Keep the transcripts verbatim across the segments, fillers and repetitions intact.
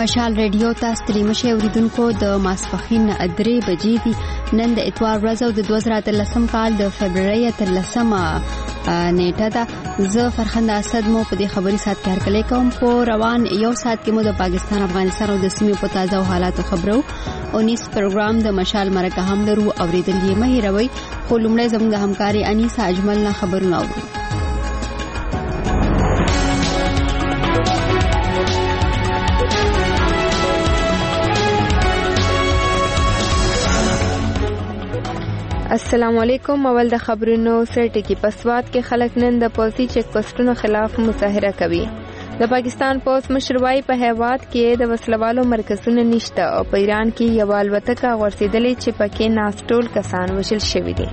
مشال ریډیو تاسو ترې مشه اوریدونکو د ماسپخین درې بجې دي نن د اتوار ورځ او د دوه زره اتلسم کال د فبرवरी اتلسمه نیټه ده. زه فرخنده اسد مو په دې خبري سات کې هرکلی کوم. په روان یو سات کې مو د پاکستان افغانستان او د سیمې په تازه حالاتو خبرو او نیس پروګرام د مشال مرکه هم لرو اوریدل یې مه هیروئ. خو لومړی زموږ همکاري انیسه اجمل نه خبرونه اورو. السلام علیکم. اول د خبرونو سرټکی پسواد کې خلک نن د پولیسي چیک پوسټونو خلاف مظاهره کوي. د پاکستان پولیس مشروعي په هیواد کې د وسلوالو مرکزونه نشته او په ایران کې یو الوتکه غورځېدلې چې پکې ناستول کسان وژل شوي دي.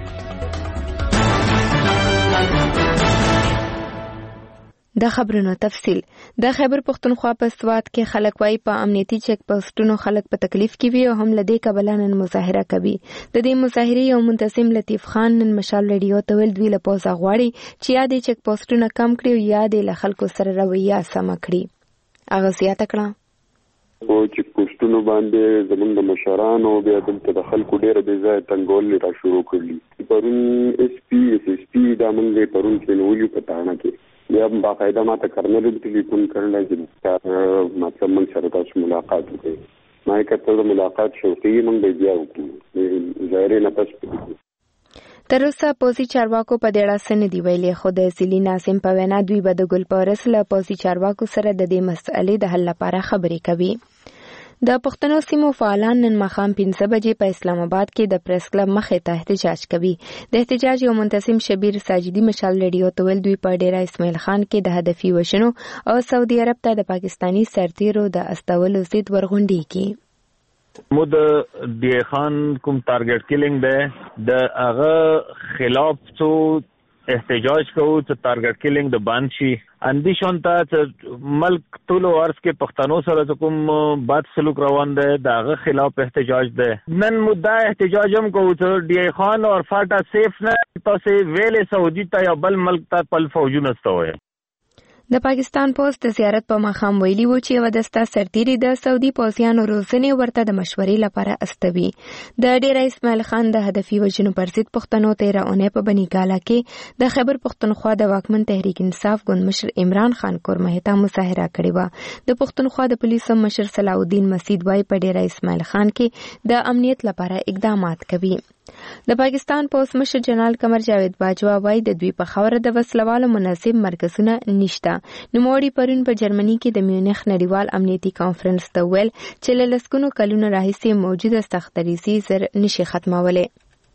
د خبرونو تفصیل. د خیبر پختونخوا په سوات کې خلک وايي په امنیتي چیک پوسټونو خلک په تکلیف کې وي او هم لدې کبله نن مظاهره کوي. د دې مظاهرې یو منتظم لطیف خان نن مشال ریډیو ته ویل دوی له پوزا غواړي چې یا د چیک پوسټونو کم کړي او یا د له خلکو سره رویه سم کړي. هغه زیاته کړه او چیک پوسټونو باندې زمونږ د مشرانو بیا دلته د خلکو ډېر بې ځایه تنګول را شروع کړي. پرون اس پی اس اس پی دا موږ پرون کې نو یو پټانه کې یا باقاعده ما ته کرنل ټلیفون کړل چې مطلب موږ سره تاسو ملاقات وکړي. ما یې کته د ملاقات شوقي موږ بیا وکړو ظاهر نه پس تر اوسه پوزي چارواکو په دېړه سن دی ویلې خو د ځلی ناسم په وینا دوی به د ګل پورس له پوزي چارواکو سره د دې مسئلې د حل لپاره خبرې کوي. د پښتنو سیمو فعالان نن مخام پنځه بجې په اسلام آباد کې د پریس کلب مخې ته احتجاج کوي. د احتجاج یو منتظم شبیر ساجدي مشال ریډیو ته ویل دوی په ډیره اسماعیل خان کې د هدفي وشنو او سعودي عرب ته د پاکستانی سرتیرو د استولو ضد ورغونډې کی. مو د دی خان کوم ټارګټ کیلینګ ده د هغه خلاف څو احتجاج کوو چې ټارګټ کیلینګ د باندې شي اندیشون ته چې ملک ټولو ارز کې پښتنو سره کوم بد سلوک روان دی دغه خلاف احتجاج دی. نن مدعا احتجاج هم کوو چې ډی خان او فاټا سیف نه تاسو ویلې سعودي ته یا بل ملک ته پل فوجونه استوي. د پاکستان پولیس د زیارت په مخام ویلي و چې ودستا سرتیری د سعودي پولیسانو روزنې ورته د مشورې لپاره استوي. د ډیره اسماعیل خان د هدفي وژنو پر ضد پښتنو تیره اونۍ په بنیګاله کې د خیبر پختونخوا د واکمن تحریک انصاف ګوند مشر عمران خان کورمه ته مظاهره کړې و. د پختونخوا د پولیسو مشر صلاح الدین مسعود وايي په ډیره اسماعیل خان کې د امنیت لپاره اقدامات کوي. د پاکستان پولیس مشر جنرال قمر جاوید باجوا وايي د دوی په خبره د وسلوالو مناسب مرکزونه نشته. نوموړي پرون په جرمني کې د میونخ نړیوال امنیتي کانفرنس ته ویل چې له لسګونو کلونو راهیسې موجوده سختدریزي زر نشي ختمولی.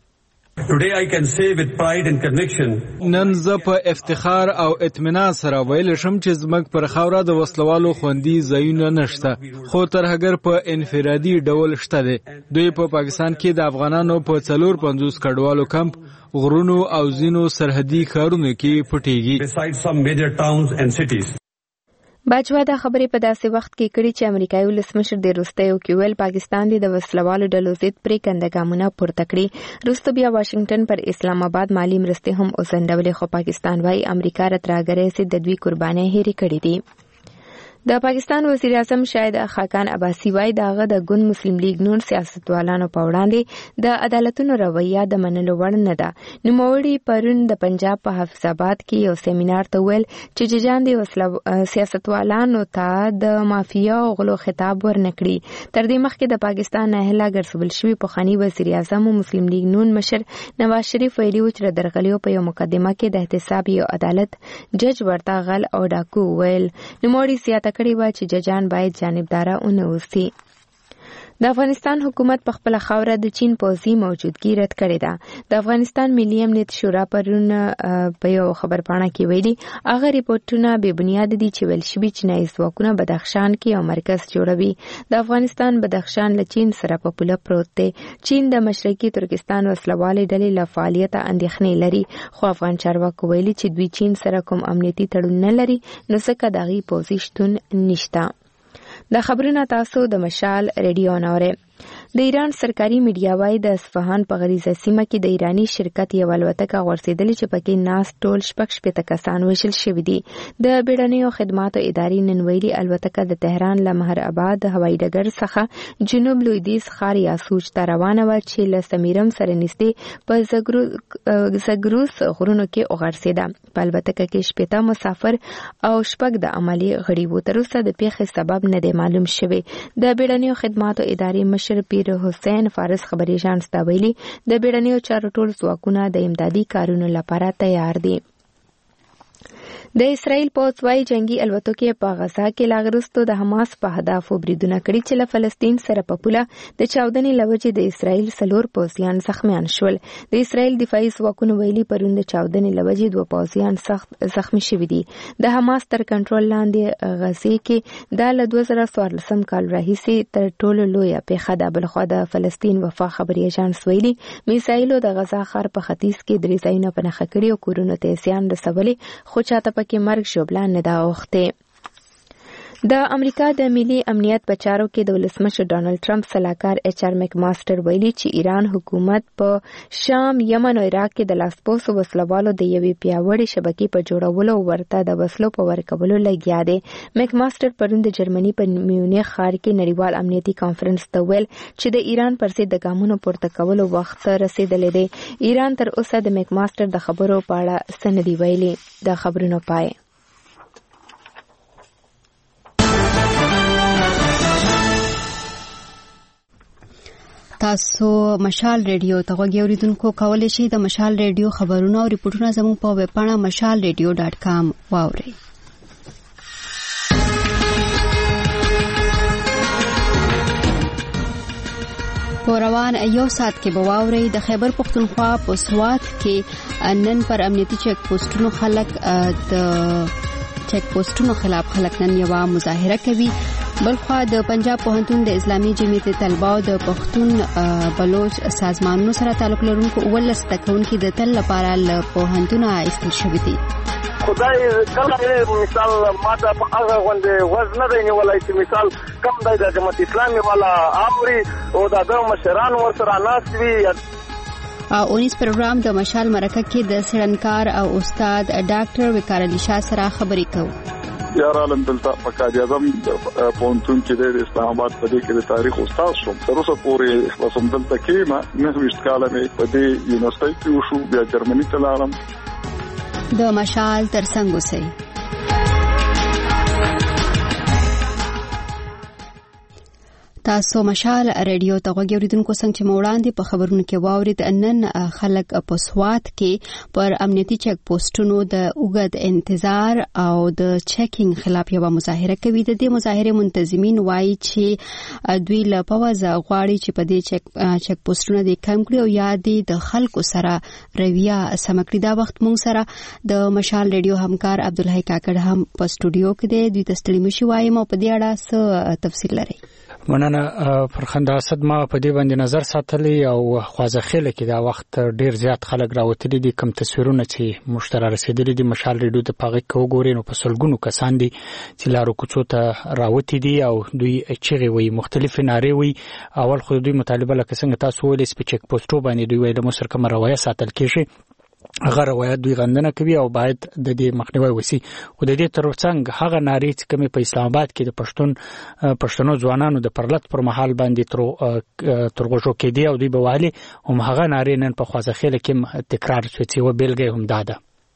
Today I can say with pride and conviction نن زه په افتخار او اطمینان سره ویل شم چې زموږ پر خاوره د وسلوالو خوندي ځایونه نشته خو ترهګر په انفرادي ډول شته دي. دوی په پاکستان کې د افغانانو په څلور پنځوس کډوالو کمپ غرونو او ځینو سرحدي ښارونو کې پټېږي. besides some major towns and cities. باجوا دا خبرې په داسې وخت کې کړي چې امریکایي ولسمشر د وروستیو کې ویل پاکستان د وسلوالو ډلو ضد پرېکنده ګامونه پورته کړي. وروسته بیا واشنگټن پر اسلام آباد مالي مرستې هم وځنډولې خو پاکستان وايي امریکا راتراګرې سي د دوی قربانۍ هېرې کړې دي. د پاکستان وزیر اعظم شاهد خاقان عباسي وايي دغه د ګوند مسلم لیگ نون سیاستوالانو په وړاندې د عدالتونو رویه د منلو وړ نه ده. نوموړي پرون د پنجاب په حفظ آباد کې یو سیمینار ته ویل چې ججان د سیاستوالانو ته د مافیا او غلو خطاب ورنکړي. تر دې مخکې د پاکستان نهله ګرځول شوي پخوانی وزیر اعظم او مسلم لیگ نون مشر نواز شریف ویلي و چې د درغلیو په یو مقدمه کې د احتساب یو عدالت جج ورته غل او ډاکو ویل. نوموړي زیاته کړي و چې ججان باید جانبداره ونه اوسي. د افغانستان حکومت په خپل خاوره د چین پوځي موجودګي رد کړې ده. د افغانستان ملي امنیت شورا پرون په یو خبرپاڼه کې ویلي هغه ریپورتونه بې بنیاده دي چې ویل شوي چینایي ځواکونه بدخشان کې یو مرکز جوړوي. د افغانستان بدخشان له چین سره په پوله پروت دی. چین د مشرقي ترکستان وسلوالې ډلې له فعالیته اندېښنې لري خو افغان چارواکو ویلي چې دوی چین سره کوم امنیتي تړون نه لري نو ځکه د هغې پوځي شتون نشته. د خبرونه تاسو د مشال ریډیو نوره. د ایران سرکاري میډیا وايي د اصفهان په غریزه سیمه کې د ایرانی شرکت یو الوتکه غورځېدلې چې پکې ناست ټول شپږ شپېته کسان وژل شوي دي. د بیړنیو خدماتو ادارې نن ویلي الوتکه د تهران له مهر آباد هوایي ډګر څخه جنوب لویدیځ ښار یاسوج ته روانه وه چې له سمیرم سره نږدې په زګروس غرونو کې وغورځېده. په الوتکه کې شپېته مسافر او شپږ د عملي غړي وو. تر اوسه د پیښې سبب نه دی معلوم شوی. د بیړنیو خدماتو ادارې مشر پیر حسین فارس خبري اژانس ته ویلي د بیړنیو چارو ټول ځواکونه د امدادي کارونو لپاره تیار دي. د اسرائیل پوځ وايي جنگي الوتکې په غزا کې لا وروسته د حماس په هدفو بریدونه کړي چې له فلسطین سره په پوله د چاودنې له وجې د اسرائیل څلور پوځیان زخمیان شول. د اسرائیل دفاعي ځواکونو ویلي پرون د چاودنې له وجې دوه پوځیان سخت زخمی شوي دي. د حماس تر کنټرول لاندې غزې کې دا له دوه زره څوارلسم کال راهیسې تر ټولو لویه پیښه ده. بلخوا د فلسطین وفا خبري اژانس ویلي میسایلو د غزا ښار په ختیځ کې درې ځایونه په نښه کړي او کورونو ته زیان رسولي، خو چاته کې مرګ ژوبله نه ده اوښتې. د امریکا د ملي امنیت په چارو کې د ولسمشر ډانلډ ټرمپ سلاکار ایچ آر میک ماستر ویلي چې ایران حکومت په شام، یمن او عراق کې د لاسپوڅو وسلوالو د یوې پیاوړې شبکې په جوړولو او ورته د وسلو په ورکولو لګیا دی. میک ماستر پرون د جرمني په میونخ ښار کې نړیوال امنیتي کانفرنس ته ویل چې د ایران پر ضد د ګامونو پورته کولو وخت رسیدلی دی. ایران تر اوسه د میک ماستر د خبرو په اړه څه نه دي ویلي. د خبرونو پای. تاسو مشال ریډیو ته غوږی اوریدونکو کولی شئ د مشال ریډیو خبرونه او ریپورتونه زموږ په ویب پاڼه مشال ریډیو ډاټ کام واورئ. په روان یو ساعت کې به واورئ د خیبر پختونخوا په سوات کې نن پر امنیتي چیک پوسټونو خلک د چیک پوسټونو خلاف خلک نن یوه مظاهره کوي. بلخوا د پنجاب پوهنتون د اسلامي جمعیت طلبه او د پښتون بلوچ سازمانونو سره تعلق لرونکو اوولس زده کوونکي د تل لپاره له پوهنتونه ایستل شوي دي. خدای کله مثال ماته په هغه غونډې وز نه دی نیولی چې مثال کم دی د جماعت اسلامي والا اوري او د هغه مشران ورسره ناست وي. اونیس پروګرام د مشال مرکه کې د څېړنکار او استاد ډاکټر وقار علي شاه سره خبرې کوو. یار عالم دلته په قائد اعظم پونتون کې د اسلام آباد په دې کې د تاریخ استاد شوم. تر اوسه پورې خلاصوم دلته کې ما نه وشت کاله مې په دې یونیورسيټي کې وشو، بیا جرمني ته لاړم. د مشال ترڅنګ اوسئ. تاسو مشال ریډیو ته غوږی اوریدونکو څنګه چې وړاندې په خبرونو کې واورید نن خلک په سوات کې پر امنیتي چیک پوسټونو د اوږد انتظار او د چیکینګ خلاف یوه مظاهره کوي. د دې مظاهرې منتظمین وایي چې دوی له پوځه غواړي چې په دې چیک چیک پوسټونه د کم کړي او یا د خلکو سره رویه سم کړي. دا وخت موږ سره د مشال ریډیو همکار عبدالحی کاکړ هم په سټوډیو کې دی. دوی ته ستړي مشي وایم او په دې اړه څه تفصیل لري. مننه فرخنده اسد. ما په دې باندې نظر ساتلی او خوازخېله کې دا وخت ډیر زیات خلک راوتلي دي. کوم تصویرونه چې مشترا رسیدلي دي مشال ریډیو ته پاغه کو ګوري نو په سلګونو کسان دي چې لارو کوڅو ته راوتی دي او دوی چیغې وي، مختلف نارې وي. اول خو دوی مطالبه لکه څنګه تاسو ولې سپ چیک پوسټو باندې دوی ویل مو سره کوم روایت ساتل کیږي، هغه روایت دوی غندنه کوي او باید د دې مخنیوي وسی. او د دې ترڅنګ هغه ناری چې کومه په اسلام آباد کې د پښتون پښتنو ځوانانو د پرلط پر مهال باندې تر ترغوشو کې دی او دوی بوالي هم هغه ناری نن په خوازخېله کې تکرار شوی چې و بیلګه هم داده.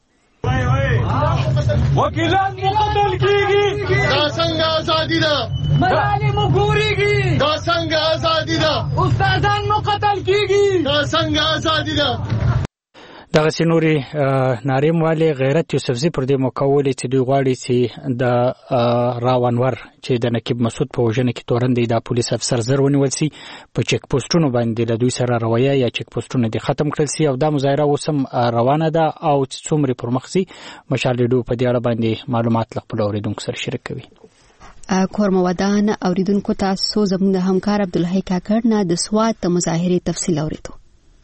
وکیلان مقتل کیږي، دا څنګه ازادي ده؟ ملالي مګوريږي، دا څنګه ازادي ده؟ استادان مقتل کیږي، دا څنګه ازادي ده؟ دغه سينوري ناریم والي غیرت یوسفزي پر دې مکولې چې دوی غواړي چې د راونور چې د نقیب مسعود په وژنه کې تورندې د پولیس افسر زر ونیول سي په چک پوسټونو باندې له دوی سره روایه یا چک پوسټونه دي ختم کړل سي او دا مظاهره اوسم روانه ده او څومره پرمخسي مشال ریډیو په دې اړه باندې معلومات خپل اوریدونکو سره شریک کوي. کورم ودان اوریدونکو تاسو زموږ همکار عبدالحی کاکړ نه د سوات مظاهره تفصیل اوریدو.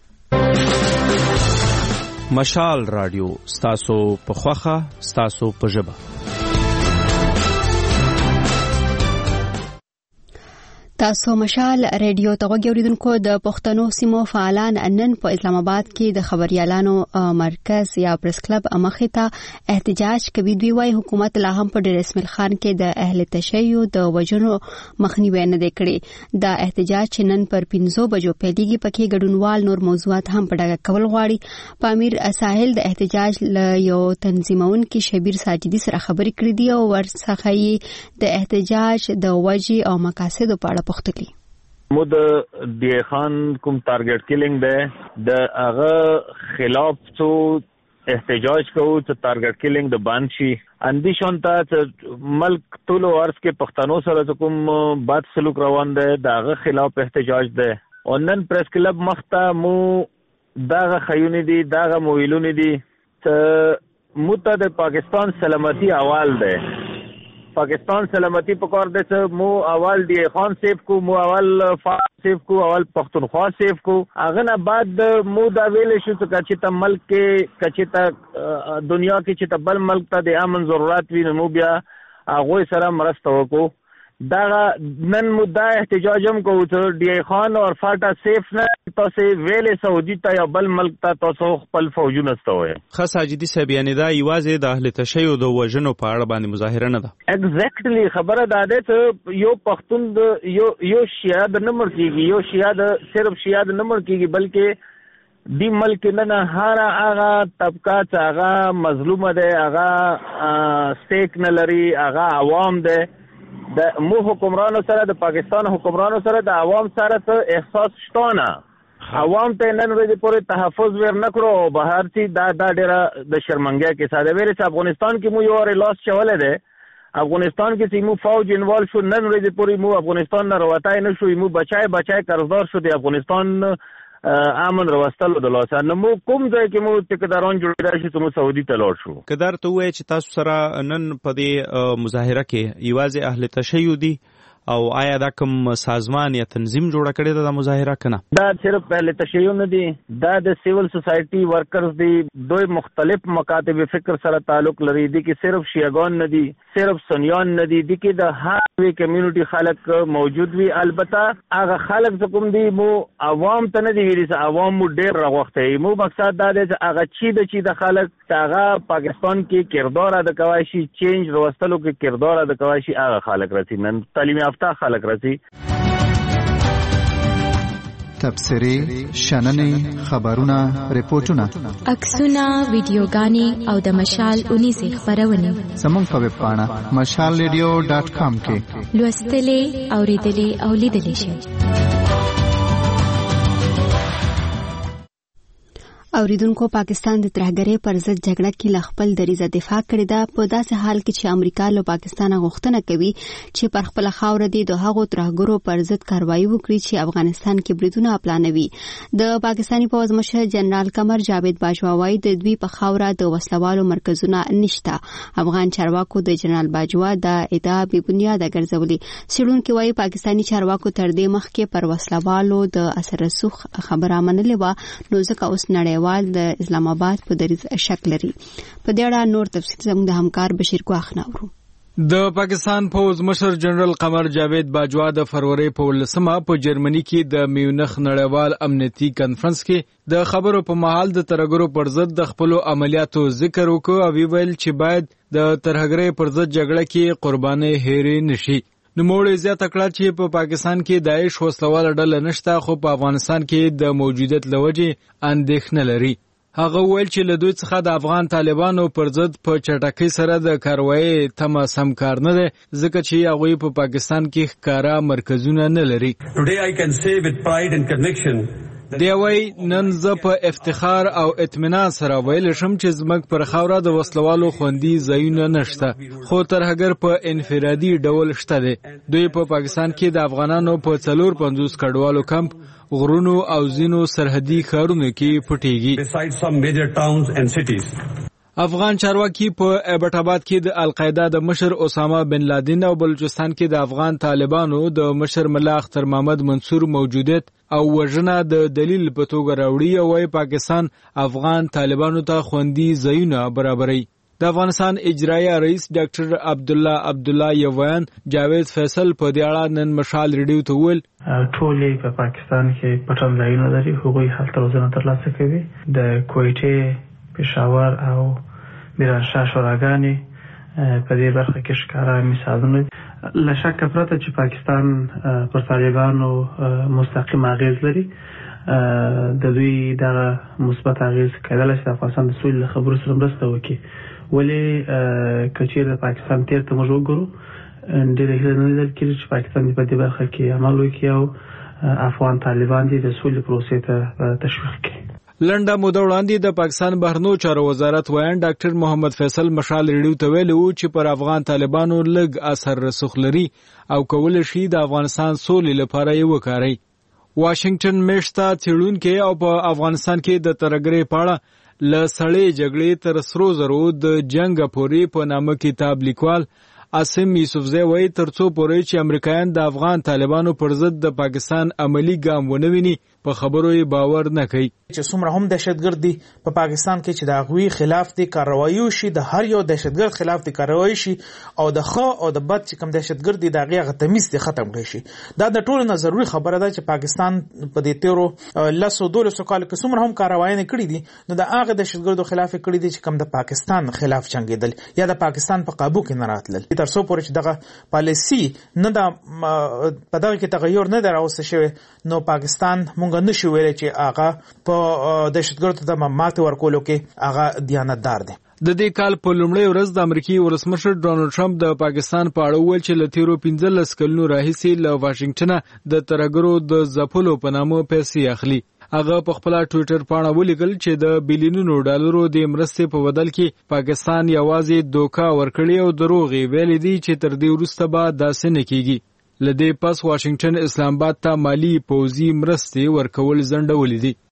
مشال رادیو ستاسو په خوخه ستاسو په ژبه. تاسو مشال ریډیو ته غوړیدونکو د پښتنو سیمو فعالان نن په اسلام آباد کې د خبريالانو مرکز یا پریس کلب مخې ته احتجاج کوي. دوی وايي حکومت لا هم په ډیر اسماعیل خان کې د اهل تشیع د وجنو مخنیوي نه کړي. دا احتجاج چې نن پر پنځو بجو پیلېږي پکې ګډونوال نور موضوعات هم په ډاګه کول غواړي. پامیر ساحل د احتجاج له یو تنظیمون کې شبیر ساجدي سره خبرې کړې دي او ورڅخه یې د احتجاج د وجې او مقاصد په اړه پوښتلي. مو د دی خان کوم ټارګټ کیلینګ ده د هغه خلاف څو احتجاج کوو چې ټارګټ کیلینګ د باندې شي اندیشون ته ملک ټول ورس کې پښتنو سره کوم بد سلوک روان ده د هغه خلاف احتجاج ده. او نن پریس کلب مخته مو دغه خیونی دي دغه مویلونی دي چې مو ته د پاکستان سلامتی اول ده. پاکستان سلامتی پکار دے سے مو اول دی خان سیف کو مو اول فاس سیف کو اول پختونخوا سیف کو اغنا بعد مو دا ویل شو ته کچتا ملک کې کچتا دنیا کې چې بل ملک ته د امن ضرورت وی نو بیا هغه سره مرسته وکړو. دا نن مدعا احتجاج هم کوو چې ډی خان او فاټا سیف نه تاسو ویلې سعودي ته یا بل ملک ته تاسو خپل فوجونه استوي. خاص ساجدي صاحب یعنی دا یوازې د اهل تشیع د وژنو په اړه باندې مظاهره نه ده. ایگزیکټلی خبره ده چې یو پښتون د یو یو شیعه د نمبر کیږي یو شیعه د صرف شیعه د نمبر کیږي بلکې دی ملک نه هر هغه طبقه چې هغه مظلومه ده هغه سټیک نه لري هغه عوام ده. د مو حکمرانو سره د پاکستان حکمرانو سره د عوام سره ته احساس شتونه عوام ته نن ورځې پورې تحفظ ور نکړو بهر چې دا دا ډیره د شرمنګیا کې ساده ویل چې افغانستان کې مو یو ریلاس چولې ده افغانستان کې چې مو فوج انوالو شو نن ورځې پورې مو افغانستان نه وروتای نه شو مو بچای بچای قرضدار شو د افغانستان امن راوستلو د لاسه نو مو کوم ځای کې مو ټیکداران جوړیدل چې مو سعودي ته لاړ شو. کدار ته وای چې تاسو سره نن په دې مظاهره کې یوازې اهل تشیع دي او آیا دا کوم سازمان یا تنظیم جوړ کړی دا مظاهره کنه؟ دا صرف اهل تشیع نه دي دا د سیول سوسایټي ورکرز دي دوی مختلف مکاتب فکر سره تعلق لري دي کې صرف شیعاګان نه دي صرف سنیان نه دي دي کې د هر وی کمیونټي خلک موجود وي. البته هغه خلک کوم دي مو عوام ته نه دي ویلي چې عوام مو ډیر راغوخته مو مقصد دا دی چې هغه چی د چی د خلک هغه پاکستان کې کردار ادا کوي شي چینج راوستلو کې کردار ادا کوي شي هغه خلک رسي نن تعلیم یافته خلک رسي. تبصری شننې خبرونه ریپورتونه عکسونه ویډیوګانې او د مشال اونیزه خبرونه زموږ په ویب پاڼه مشال ریډیو ډاټ کام کې لوستلې اوریدلې او لیدلې شئ. اوریدونکو پاکستان د ترهګرۍ پر ضد جګړه کې ل خپل دریزه دفاع کړې ده په داسې حال کې چې امریکا له پاکستان غوښتنه کوي چې پر خپل خاور دي د هغو ترهګرو پر ضد کاروایی وکړي چې افغانستان کې بریدونه پلانوي. د پاکستاني پوځ مشر جنرال قمر جاوید باجوا وايي د دوی په خاور د وسلوالو مرکزونه نشته. افغان چارواکو د جنرال باجوا د ادعا بې بنیاده ګرځولي. څېړونکي وايي پاکستاني چارواکو تر دې مخکې پر وسلوالو د اثر رسوخ خبره منلې و نو ځکه اوس نړۍ د اسلام آباد په دریز شک لري. په دې اړه نور تفصیل زموږ د همکار بشیر ګواخ نورو. د پاکستان پوز مشر جنرال قمر جاوید باجوا د فروری په ولسمه په جرمني کې د میونخ نړیوال امنیتي کانفرنس کې د خبرو په محل د ترهګرو پر ضد د خپل عملیاتو ذکر وکړ او ویل چې باید د ترهګرۍ پر ضد جګړه کې قرباني هېرې نشي. نو موږ زیاته کړه چې په پاکستان کې داعش وسلوال ډله نشته خو په افغانستان کې د موجودیت لوجه اندېښنه لري. هغه ویل چې له دوی څخه د افغان طالبانو پر ضد په چټکۍ سره د کاروایی تمه سم کار نه دی ځکه چې هغه په پاکستان کې ښکارا مرکزونه نه لري. Today I can say with pride and conviction دی وای نن ز په افتخار او اطمینان سره ویل شم چې زموږ پر خاوره د وسلوالو خوندي ځایونه نشته خو ترهګر په انفرادي ډول شته دي. دوی په پاکستان کې د افغانانو په څلور پنځوس کډوالو کمپ غرونو او زینو سرحدي ښارونو کې پټيږي. افغان چارواکي په ایبټ آباد کې د القاعده د مشر اسامه بن لادن او بلوچستان کې د افغان طالبانو د مشر ملا اختر محمد منصور موجودیت او وژنه د دلیل په توګه راوړي او وايي پاکستان افغان طالبانو ته خوندي ځایونه برابري. د افغانستان اجرایه رئیس ډاکټر عبد الله عبد الله یوان جاوید فیصل په دې اړه نن مشال ریډیو ته ویل ټولې په پاکستان کې پټن ځایونه لري هغوی هلته روزنه ترلاسه کوي د کویټې پېښور او میرانشاه شوراګانې په دې برخه کې ښکارا مثالونه له شکه پرته چې پاکستان پر طالبانو مستقیم اغیز لري د دوی دغه مثبت اغیز کېدلی شي د افغانستان د سولې له خبرو سره مرسته وکړي ولې که چېرې د پاکستان تېر ته موږ وګورو ډېره هیله نه لیدل کېږي چې پاکستان په دې برخه کې عمل وکړي او افغان طالبان دې د سولې پروسې ته تشویق کړي. لنډه موده وړاندې د پاکستان بهرنیو چارو وزارت وایي ډاکټر محمد فیصل مشال ریډیو ته ویلي وو چې پر افغان طالبانو لږ اثر رسوخ لري او کولی شي د افغانستان سولې لپاره یې وکاروي. واشنگټن میشته څېړونکي او په افغانستان کې د ترهګرۍ په اړه له سړې جګړې تر سرو زرو د جنګ پورې په نامه کتاب لیکوال عاصم یوسفزی وایي تر څو پورې چې امریکایان د افغان طالبانو پر ضد د پاکستان عملی ګام ونه ویني په خبرو یې باور نه کوي چې څومره هم دهشتګرد دي په پاکستان کې چې د هغوی خلاف دي کاروایی شي د هر یو دهشتګرد خلاف دي کاروایی شي او د ښه او د بد چې کوم دهشتګرد دي د هغې هغه تمیز دي ختم کړی شي. دا د ټولو نه ضروري خبره ده چې پاکستان په دې تېرو لسو دولسو کالو کې څومره هم کاروایانې کړي دي نو د هغه دهشتګردو خلاف یې کړي دي چې کوم د پاکستان خلاف جنګېدل یا د پاکستان په قابو کې نه راتلل. تر څو پورې چې دغه پالیسي نه ده په دغه کې تغیر نه ده راوسته شوی نو پاکستان مونږ نشو ویلی چې هغه په دهشتګردو ته ماتې ورکولو کې هغه دیانتدار دی. د دې کال په لومړۍ ورځ د امریکایي ولسمشر ډونالډ ټرمپ د پاکستان په اړه وویل چې له تېرو پنځلس کلونو راهیسې له واشنګټنه د ترهګرو د ځپلو په نامه پیسې اخلي. هغه په خپل ټوئیټر پاڼه ولیکل چې د بلیونونو ډالرو د مرستې په بدل کې پاکستان یوازې دوکا ورکړي او دروغ یې ویلي دي چې تر دې وروسته به داسې نه کیږي. لدې پس واشنگټن اسلام آباد ته مالی پوځي مرستې ورکول ځنډولې دي.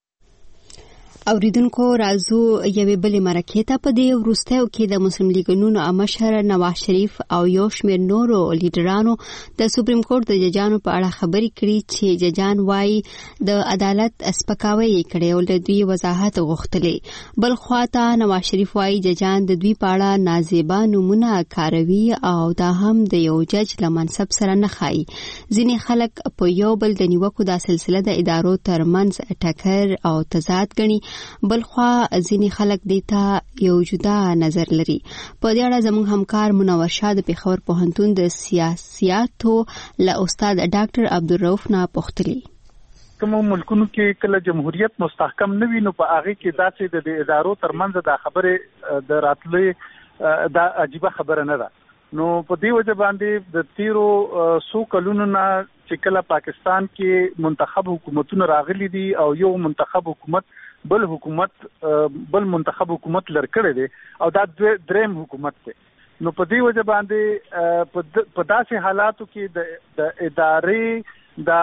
اوریدونکو راځو یوې بلې مرکې ته. په دې وروستیو کې د مسلم لیګونو مشر نواز شریف او یو شمېر نورو لیډرانو د سپریم کورټ د ججانو په اړه خبرې کړي چې ججان وایي د عدالت سپکاوی یې کړی او له دوی وضاحت غوښتلی. بل خواته نواز شریف وایي ججان د دوی په اړه نازیبا نومونه کاروي او دا هم د یو جج له منصب سره نه ښایي. ځینې خلک په یو بل د نیوکو دا سلسله د ادارو ترمنځ ټکر او تضاد ګڼي. بلخوا ځینې خلک دې ته یو جدا نظر لري. په دې اړه زموږ همکار منور شاه د پېښور پوهنتون د سیاسیاتو له استاد ډاکټر عبدالرؤف نه پوښتلي. کوم ملکونو کې کله جمهوریت مستحکم نه وي نو په هغه کې داسې د ادارو ترمنځ د خبرې د راتلې دا عجیبه خبره نه ده. نو په دې وجه باندې د تیرو سو کلونو نه چې کله پاکستان کې منتخب حکومتونه راغلي دي او یو منتخب حکومت بل حکومت بل منتخب حکومت لرکړی دی او دا دریم حکومت دی نو په دې وجه باندې په داسې حالاتو کې د ادارې دا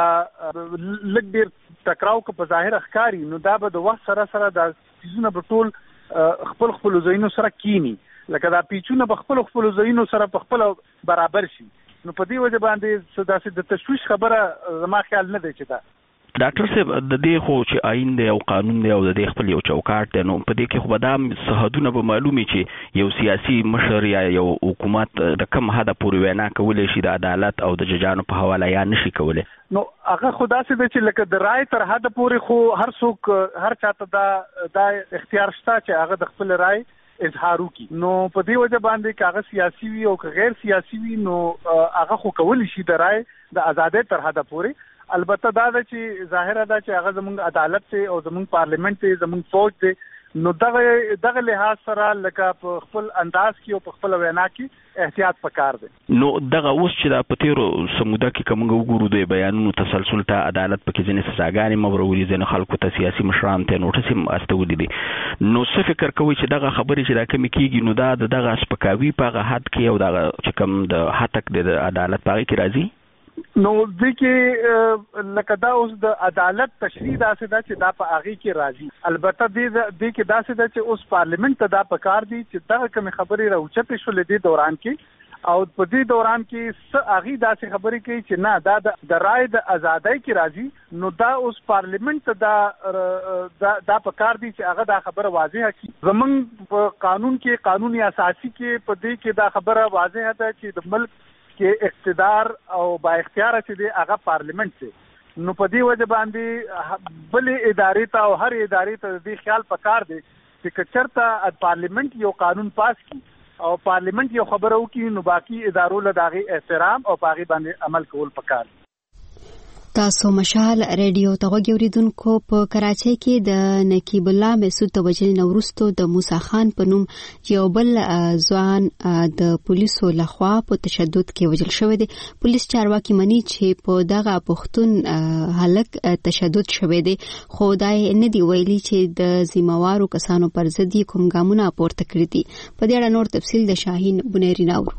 لږ ډېر ټکراو که په ظاهر ښکاري نو دا به د وخت سره سره دا څیزونه به ټول خپل خپلو ځایونو سره کینی لکه دا پیچونه به خپل خپلو ځایونو سره په خپله برابر شي. نو په دې وجه باندې داسې د تشویش خبره زما خیال نه دی چې دا ډاکټر صاحب د دې خو چې آئین دی او قانون دی او د دې خپل یو چوکاټ دی نو په دې کې خو به دا سرحدونه به معلومي چې یو سیاسي مشر یا یو حکومت د کم حده پورې وینا کولی شي د عدالت او د ججانو په حواله یا نشي کولی. نو هغه خو داسې دی چې لکه د رای تر حده پورې خو هر څوک هر چاته دا دا اختیار شته چې هغه د خپل رای اظهار وکړي. نو په دې وجه باندې که هغه سیاسي وي او که غیر سیاسي وي نو هغه خو کولی شي د رای د ازادۍ تر حده پورې. البته دا ده چې ظاهره ده چې هغه زموږ عدالت دی او زموږ پارلیمنت دی زموږ فوج دی نو دغه دغه لحاظ سره لکه په خپل انداز کې او په خپل وینا کې احتیاط پکار دی. نو دغه اوس چې دا په تیرو سموده کې کوم وګورو د بیانونو تسلسل ته عدالت پکې ځینې سزاګانې مورولي ځینې خلکو ته سیاسي مشران ته نوټس هم استولي دي نو څه فکر کوي چې دغه خبرې چې دا کمی کېږي نو دا دغه سپکاوي په هغه حد کې او دغه چې کوم د حتک د عدالت په هغې کې راځي؟ نو دې کې لکه دا اوس د عدالت تشریح داسې ده چې دا په هغې کې راځي. البته دې دې کې داسې ده چې اوس پارلیمنت ته دا پکار دي چې دغه کومې خبرې راوچتې شولې دې دوران کې او په دې دوران کې څه اغي داسې خبرې کوي چې نه دا د رائے د ازادۍ کې راځي نو دا اوس پارلیمنت دا دا, دا په کار دی چې هغه دا خبره واضحه کړي. زمونږ په قانون کې قانوني اساسي کې په دې کې دا خبره واضحه ده چې د ملک کې اقتدار او با اختیار چې دی هغه پارلیمنت دی. نو په دې وجه باندې بلې ادارې ته او هر ادارې ته دې خیال پکار دی چې کچرته پارلیمنت یو قانون پاس کړي او پارلیمنت یو خبره وکړي نو باقي ادارو له داغه احترام او پاغي باندې عمل کول پکار دی. تاسو مشال ریډیو ته وګورئ. په کراچۍ کې د نقیب الله مسعود د وجنې نورستو د موسی خان په نوم یو بل ځوان د پولیسو لخوا په تشدد کې وژل شوی دی. پولیس چارواکي مني چې په دغه پښتون هلک تشدد شوی دی خو دا نه دی ویلي چې د ذمہوارو کسانو پر ضد کوم ګامونه پورته کړی دي. په دې اړه نور تفصیل د شاهین بنيري ناورو.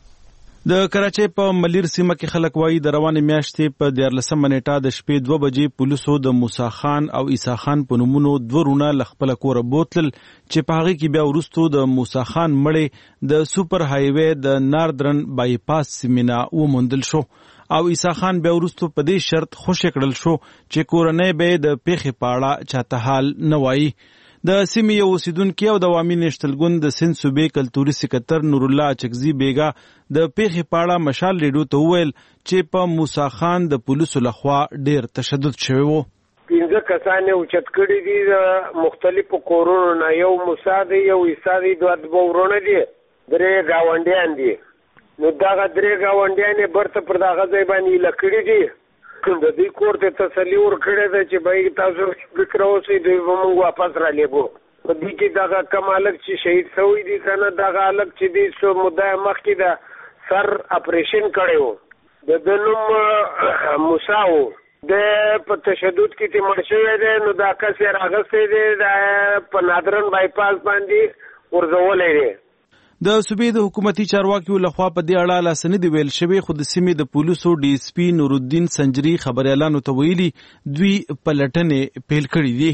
د کراچۍ په ملیر سیمه کې خلک وایي د روانې میاشتې په دیارلسمه نیټه د شپې دوه بجې پولیسو د موسی خان او عیسی خان په نومونو دوه رونه له خپله کوره بوتلل چې په هغې کې بیا وروستو د موسی خان مړی د سوپر هایوې د ناردرن بای پاس سیمې نه وموندل شو او عیسی خان بیا وروستو په دې شرط خوشی کړل شو چې کورنۍ به د پیښې په اړه چاته حال نه وایي. د سیمې یو اوسیدونکي او د عوامي نشتلګون د سند صوبې کلتوري سکتر نور الله چکزي بیګا د پیښې په اړه مشال ریډیو ته وویل چې په موسی خان د پولیسو لخوا ډیر تشدد شوی و. پنځه کسان اوچت کړي دي د مختلفو کورونو نه. یو موسی دی، یو عیسی دی، دوه ورونه دي، درې گاونډیان دي. نو دغه درې گاونډیان یې برته پر دغه ځای باندې لکړي دي. د دې کور ته تسلی ورکړې ده چې بای تاسو فکر اوسئ دوی به موږ واپس را لېږو. په دې کې دغه کم هلک چې شهید شوی دي که نه دغه هلک چې دی څو موده مخکې د سر اپریشن کړی و د ده نوم موسی و. د په تشدد کې چې مړ شوی دی نو دا کس یې راغستی دی دا په نادرن بای پاس باندې ورځولی دی. د صوبې د حکومتي چارواکیو لخوا په دې اړه لا څه نه دي ویل شوي خو د سیمې د پولیسو ډي اس پي نورالدین سنجري خبریالانو ته ویلي دوی پلټنې پیل کړي دي.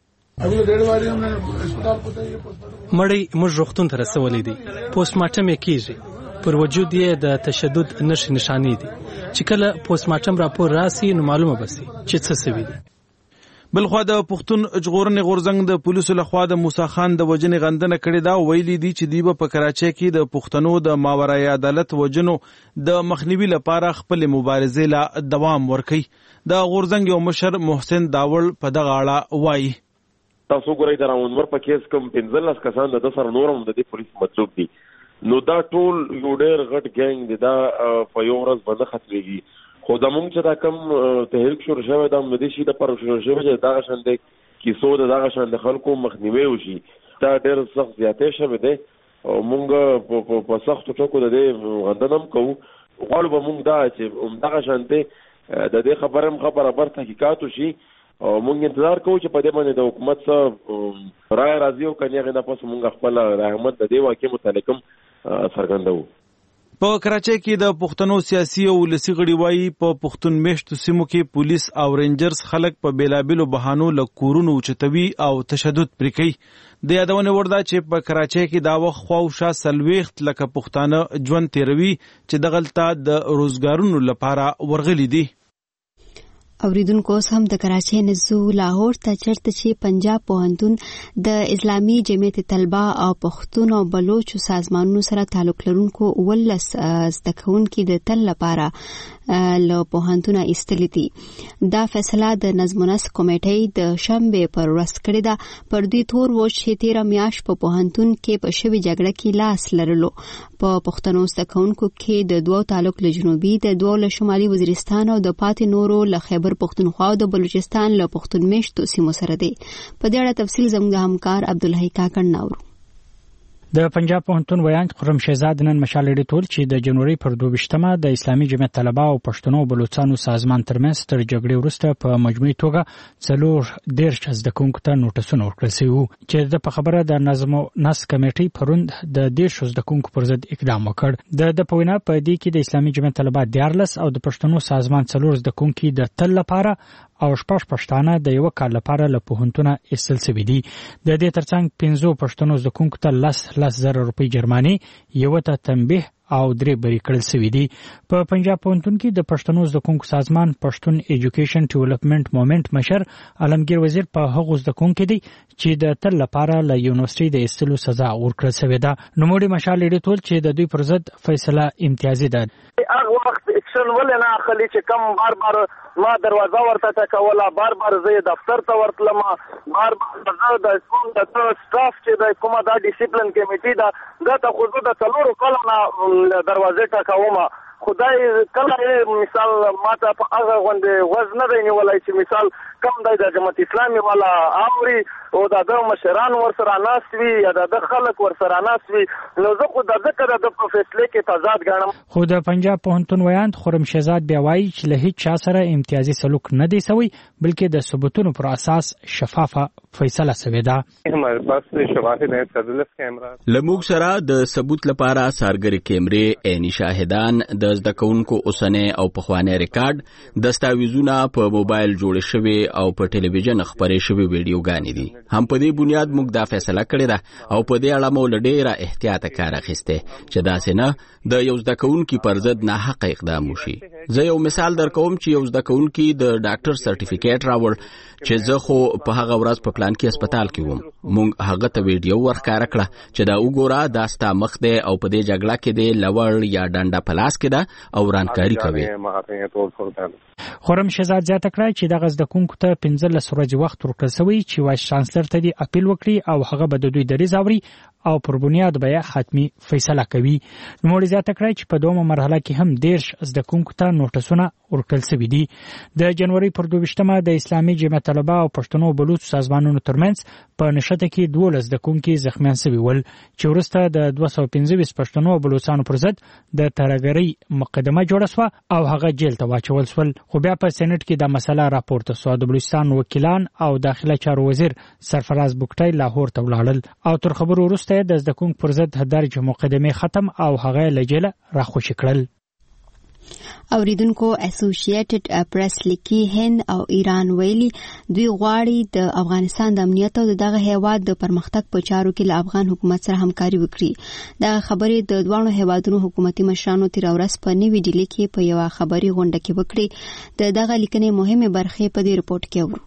مړی موږ روغتون ته رسولی دی. پوسټ مارټم یې کیږي. پر وجود یې د تشدد نښې نښانې دي چې کله پوسټ مارټم راپور راسي نو معلومه بسي چې څه سوي دي. بلخوا د پښتون ژغورنې غورځنګ د پولیسو لخوا د موسی خان د وجنې غندنه کړې ده. ویلي دي چې دوی به په کراچۍ کې د پښتنو د ماورای عدالت وجنو د مخنیوي لپاره خپلې مبارزې لا دوام ورکوي. د غورځنګ یو مشر محسن داول په دغه اړه وایي. تاسو ګورئ د راونور په کیس کوم پنځلس کسان د ده سره نور هم د دې پولیس مطلوب دي نو دا ټول یو ډېر غټ ګینګ دی. دا په یو ورځ به نه ختمېږي خو دا مونږ چې دا کم تحریک شروع شوی دا د دې شي دپاره شروع شوی چې دغه شان د کیسو د دغه شان د خلکو مخنیوی وشي. دا ډېر سخت زیاتی شوی دی او مونږ په سختو ټکو د دې غندنه هم کوو. غواړو به مونږ دا چې همدغه شانتې د دې خبره هم خبره بر تحقیقات وشي او مونږ انتظار کوو چې په دې باندې د حکومت څه رایه راځي او که نه هغې نه پس مونږ خپله رحمت د دې واقع متعلق هم څرګندوو. په کراچۍ کې د پښتنو سیاسي او ولسي غړي وایي په پښتون میشتو سیمو کې پولیس او رینجرز خلک په بیلابیلو بهانو له کورونو اوچتوي او تشدد پرې کوي. د یادونې وړ ده چې په کراچۍ کې دا وخت خواوشا څلوېښت لکه پښتانه ژوند تېروي چې دغلته د روزګارونو لپاره ورغلي دي. اوریدونکو اوس هم د کراچۍ نه ځو لاهور ته چېرته چې پنجاب پوهنتون د اسلامي جمعیت طلبه او پښتون او بلوچو سازمانونو سره تعلق لرونکو اوولس زده کوونکي د تل لپاره له پوهنتونه ایستلي دي. دا فیصله د نظم و نسق کمیټې د شنبې پر ورځ کړې ده. پر دوی تور و چې تېره میاشت په پوهنتون کې په شوې جګړه کې لاس لرلو. په پښتنو زده کوونکو کې د دوو تعلق له جنوبي د دوو له شمالي وزیرستان او د پاتې نورو له خیبر پښتونخوا او د بلوچستان له پښتون میشتو سیمو سره دی. په دې اړه تفصیل زموږ د همکار عبدالحی کاکړ ناورو. د پنجاب پوهنتون ویاند خرم شهزاد نن مشال ډیټول چې د جنوري پر دوه ویشتمه د اسلامي جمعیت طلبه او پښتنو بلوچستانو سازمان ترمنځ تر جګړې وروسته په مجموعي توګه څلور دېرش زده کوونکو ته نوټسونه ورکړل شوي وو چې د په خبره د نظم و نسق کمیټې پروند د دېرشو زده کوونکو پر ضد اقدام وکړ. د د په وینا په دې کې د اسلامي جمعیت طلبه دیارلس او د پښتنو سازمان څلور زده کوونکي د تل لپاره او شپږ پښتانه د یو کال لپاره له پوهنتونه ایستل شوي دي. د دې ترڅنګ پنځو پښتنو زده کوونکو ته لس لس زره روپۍ جرمانې، یو ته تنبیه او درې بری کړل شوي دي. په پنجاب پوهنتون کې د پښتنو زده کوونکو سازمان پښتون ایجوکیشن ډیولپمنٹ مومنت مشر عالمگیر وزیر په هغو زده کوونکو دي چې د تل لپاره له یونیورسيټي د ایستلو سزا ورکړل شوې ده. نوموړي مشال لري ټول چې د دوی پر ضد فیصله امتیازي ده. هغه وخت اکشن ولې نه اخلي چې کم بار بار ما دروازه ورته ټکوله، بار بار زه دفتر ته ورتلم، بار بار زه د کوم د سټاف چې د کومه دا ډیسپلین کمیټي ده دا ته خو زه د څلورو کلو نه دروازې ټکوم. خدای کله مثال ماته په هغه غونډې غوږ نه دی نیولی چې مثال کم دی د جماعت اسلامي والا اوري او د ده مشران ورسره ناست وي یا د ده خلک ورسره ناست وي، نو زه خو د ځکه د ده په فیصلې کې تضاد ګڼم. خو د پنجاب پوهنتون ویاند خرم شهزاد بیا وایي چې له هیڅ چا سره امتیازي سلوک نه دی سوی، بلکې د ثبوتونو پر اساس شفافه فیصله سوې ده. لموږ سره د ثبوت لپاره سارګري کیمرې، عیني شاهدان، د زده کوونکو اوسنی او پخوانی ریکارډ، دستاویزونه په موبایل جوړ شوي او په ټلویزیون خبرې شوي ویډیوګانې دي. هم په دې بنیاد موږ دا فیصله کړې ده او په دې اړه مو له ډېره احتیاط کار اخیستی چې داسې نه د یو زده کوونکي پر ضد ناحقه اقدام وشي. زه یو مثال درکوم چې یو زده کوونکي د ډاکټر سرټیفیکیټ راوړ چې زه خو په هغه ورځ په پلان کې هسپتال کې وم. موږ هغه ته ویډیو ورښکاره کړه چې دا وګوره دا ستا مخ دی او په دې جګړه کې دی لوړ یا ډنډه په لاس کې ده او ورانکاري کوي. خرم شهزاد زیاته کړه چې دغه زده کوونکو ته پنځلس ورځې وخت ورکړل شوی چې وایس چانسلر ته دې اپیل وکړي او هغه به د دوی دریځ اوري او پر بنیاد به حتمی فیصله کوي. نوموړي زیاته کړه چې په دومره مرحله کې هم دیرش زده کوونکو ته نوټسونه ورکړل شوي دي. د جنوري پر دویشتمه د اسلامي جمعیت طلبه او پښتنو بلوچ سازمانونو ترمنځ په نښته کې دولس زده کوونکي زخمیان شوي ول چې وروسته د دوه سوه پنځه ویشت پښتنو او بلوچستانو پر ضد د ترهګرۍ مقدمه جوړه شوه او هغه جیل ته واچول شول. خو بیا په سېنات کې د مسله راپورته شوه. د بلوچستان وکیلان او داخله چارو وزیر سرفراز بوکټای لاهور ته ولاړل او تر خبرو وروسته د زده کوونکو پر ضد درج مقدمه ختم او هغه له جیله راخوشي کړل. اوریدونکو اسوسییټډ پریس لیکي هند او ایران ویلي دوی غواړي د افغانستان د امنیت او دغه هیواد د پرمختګ په چارو کې له افغان حکومت سره همکاري وکړي. دا خبرې د دوه هیوادونو حکومتي مشرانو تیر ورځ په نوې ډیلي کې په یو خبري غونډه کې وکړي. د دغه لیکنې مهمه برخه په دې رپورت کې اورو.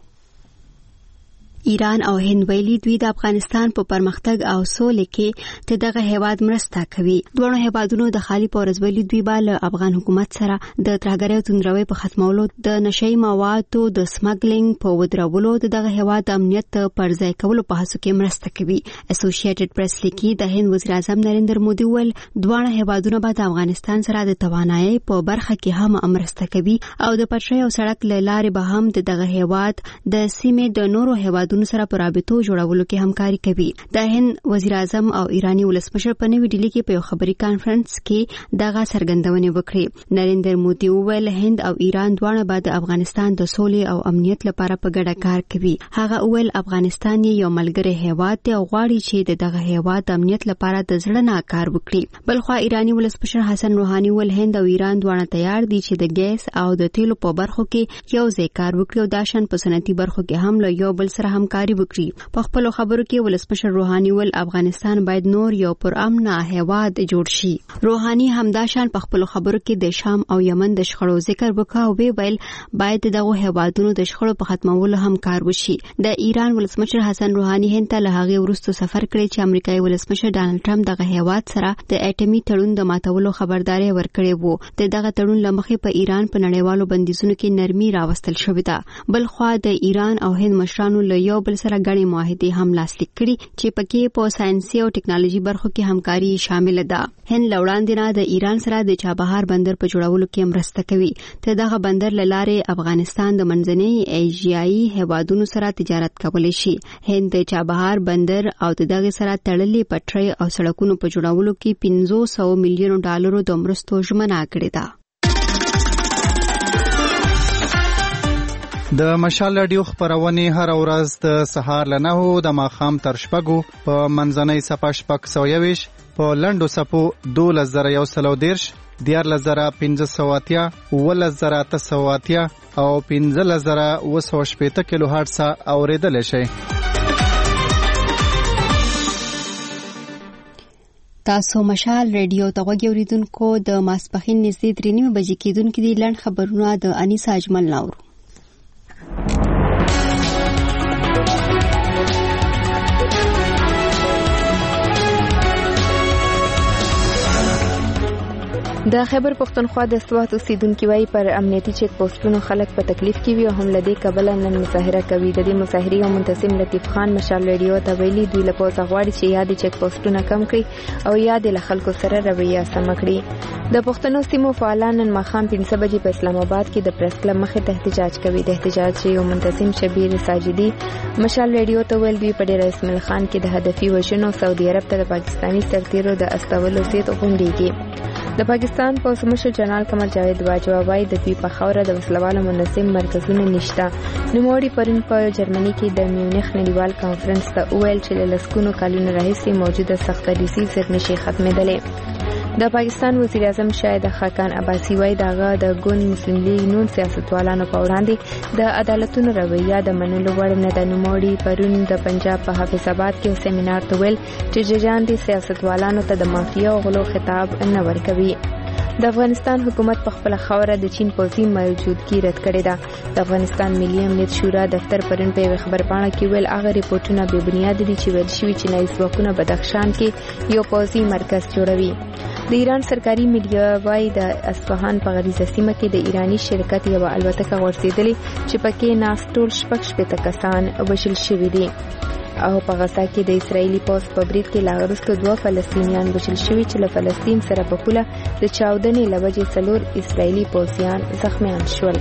ایران او هند ویلي دوی د افغانستان په پرمختګ او سولې کې ته دغه هیواد مرسته کوي. دوه هیوادونو د خالي پورز ویلي دوی به له افغان حکومت سره د ترهګرۍ او توندروي په ختمولو، د نشئی موادو د سمګلینګ په ودرولو، د دغه هیواد امنیت پر ځای کولو په هڅو کې مرسته کوي. اسوسییټډ پریس لیکي د هند وزیر اعظم نریندر مودي ول دوه هیوادونو به د افغانستان سره د توانایي په برخه کې هم مرسته کوي او د پټرۍ او سړک لارې به هم دغه هیواد د سیمې د نورو هیوادونو سره په رابطو جوړولو کې همکاري کوي. د هند وزیر اعظم او ایرانی ولسمشر په نوې ډیلي کې په یو خبري کانفرنس کې دغه څرګندونه وکړه. نریندر مودي وویل هند او ایران دواړه به د افغانستان د سولې او امنیت لپاره په ګډه کار کوي. هغه وویل افغانستان یو ملګری هیواد دی او غواړي چې دغه هیواد امنیت لپاره د زړه نه کار وکړي. بلخو ایرانی ولسمشر حسن روحاني ول هند او ایران دواړه تیار دي چې د ګیس او د تیلو په برخو کې یو ځای کار وکړي او د شان په صنعتي برخو کې هم له یو بل سره همکاري وکړي. په خپل خبرو کې ولسمشر روحاني ول افغانستان باید نور یو پرامن هیواد جوړ شي. روحاني همدا شان په خپل خبرو کې د شام او یمن د شخړو ذکر وکړ او ویل باید دغه هیوادونو د شخړو په ختمولو هم کار وشي. د ایران ولسمشر حسن روحاني هند ته له هغه وروسته سفر کړی چې امریکایي ولسمشر ډانلډ ټرمپ دغه هیواد سره د اټومي تړون د ماتولو خبرداري ورکړې وو. د دغه تړون لمخې په ایران په نړیوالو بندیزونو کې نرمي راوستل شوې ده. بل خو د ایران او هند مشرانو له یو بل سره غړي معاهده هم لاسلیک کړي چې پکې په ساينسي او ټیکنالوژي برخو کې همکاري شامل ده. هند لوړاندې نه د ایران سره د چابهار بندر په جوړولو کې مرسته کوي. ته دغه بندر لاره افغانستان د منځنۍ ایشیایي هیوادونو سره تجارت کولی شي. هند د چابهار بندر او دغه سره تړلې پټرۍ او سړکونو په جوړولو کې پنځه سوه میلیون ډالرو د مرستو ژمنه کړې ده. د مشال رادیو خبرونه هر ورځ د سهار له نهو د ماښام تر شپږو په منځنۍ صفه شپږ سوه یویشت، په لنډو صفو دولس زره یو سل او دېرش، دیارلس زره پنځه سوه اتیا، اوولس زره اته سوه اتیا او پنځلس زره اوه سوه شپېته کیلو هرټز اورېدلی شئ. تاسو مشال ریډیو ته غوږ اوریدونکو د ماسپښین نږدې درې نیمې بجې کېدونکي دي لنډ خبرونه د انیسا اجمل ناورو. د خیبر پختونخوا د سوات اوسیدونکو وايي پر امنیتي چیک پوسټونو خلک په تکلیف کې وي او هم لدی کبل نن مظاهره کوي. د دې مظاهرې او منتظم لطیف خان مشال ریډیو ته ویلي دوی له پوسټ غواړي چې یاد چیک پوسټونه کم کړي او یاد له خلکو سره رویه سم کړي. د پښتنو سیمو فعالان نن ماښام پنځه بجې په اسلام آباد کې د پریس کلب مخې ته احتجاج کوي. د احتجاج یو منتظم شبیر ساجدي مشال ریډیو ته ویل دوی په ډیر اسماعیل خان کې د هدفي وژنو سعودي عرب ته د پاکستاني سرتیرو د استولو زیات غونډيږي. د پاکستان پولیس مشر جنرال قمر جاوید باجوا وايي د دوی په خوره د وسلوالو منظم مرکزونه نشته. نوموړي پرون په جرمني کې د میونخ نړیوال کانفرنس ته ویل چې له لسګونو کلونو راهیسې موجوده سخت ریسي زر نشي ختمېدلې. د پاکستان وزیر اعظم شاهد خاقان عباسی وايي دغه د ګوند مسلم لیگ نون سیاستوالانو په وړاندې د عدالتونو رویه د منلو وړ نه ده. نوموړي پرون د پنجاب په حافظ آباد کې یو سیمینار ته ویل چې ججان دي سیاستوالانو ته د مافیا او غلو خطاب نه ورکوي. د افغانستان حکومت په خپل خوره د چین پوځي موجودګي رد کړې ده. د افغانستان ملي امنیت شورا دفتر پرون په خبرپاڼه کې ویل هغه ریپورتونه بې بنیاد دي چې ویل شوي چې نایي ځواکونه بدخشان کې یو پوځي مرکز جوړوي. د ایران سرکاري میډیا وايي د اصفهان په غریزه سیمه کې د ایرانی شرکت یو الوتکه غورځېدلې چې پکې ناست ټول شپږ شپېته کسان وژل شوي دي. او په غزا کې د اسرایلی پوځ په برید کې لا وروسته دوه فلسطینیان وژل شوي چې له فلسطین سره په پوله د چاودنې له وجې څلور اسرایلی پوځیان زخمیان شول.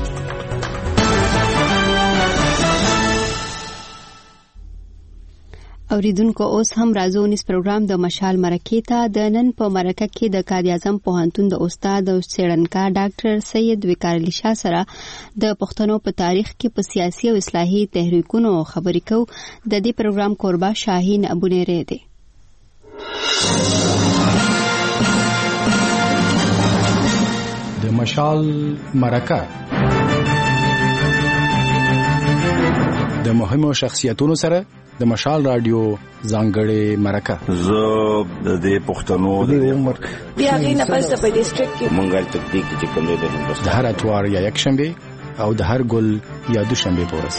اوریدونکو اوس هم راځو نس پروګرام د مشال مرکې ته. د نن په مرکه کې د قائد اعظم پوهنتون د استاد او څېړنکار ډاکټر سید وقار علي شاه سره د پښتنو په تاریخ کې په سیاسي او اصلاحي تحریکونو خبرې کوو. د دې پروګرام کوربه شاهین ابونیری دی. د مشال مرکه د مهمو شخصیتونو سره د مشال رادیو ځانګړې مرکه. زه د دې پښتنو د عمر بیا غینه پس په ډیسټریکټ کې مونږه تکتیک چې کوم دی د هندوستان د هر اتوار یا یک شنبه او د هر ګل یا دو شنبه پورس.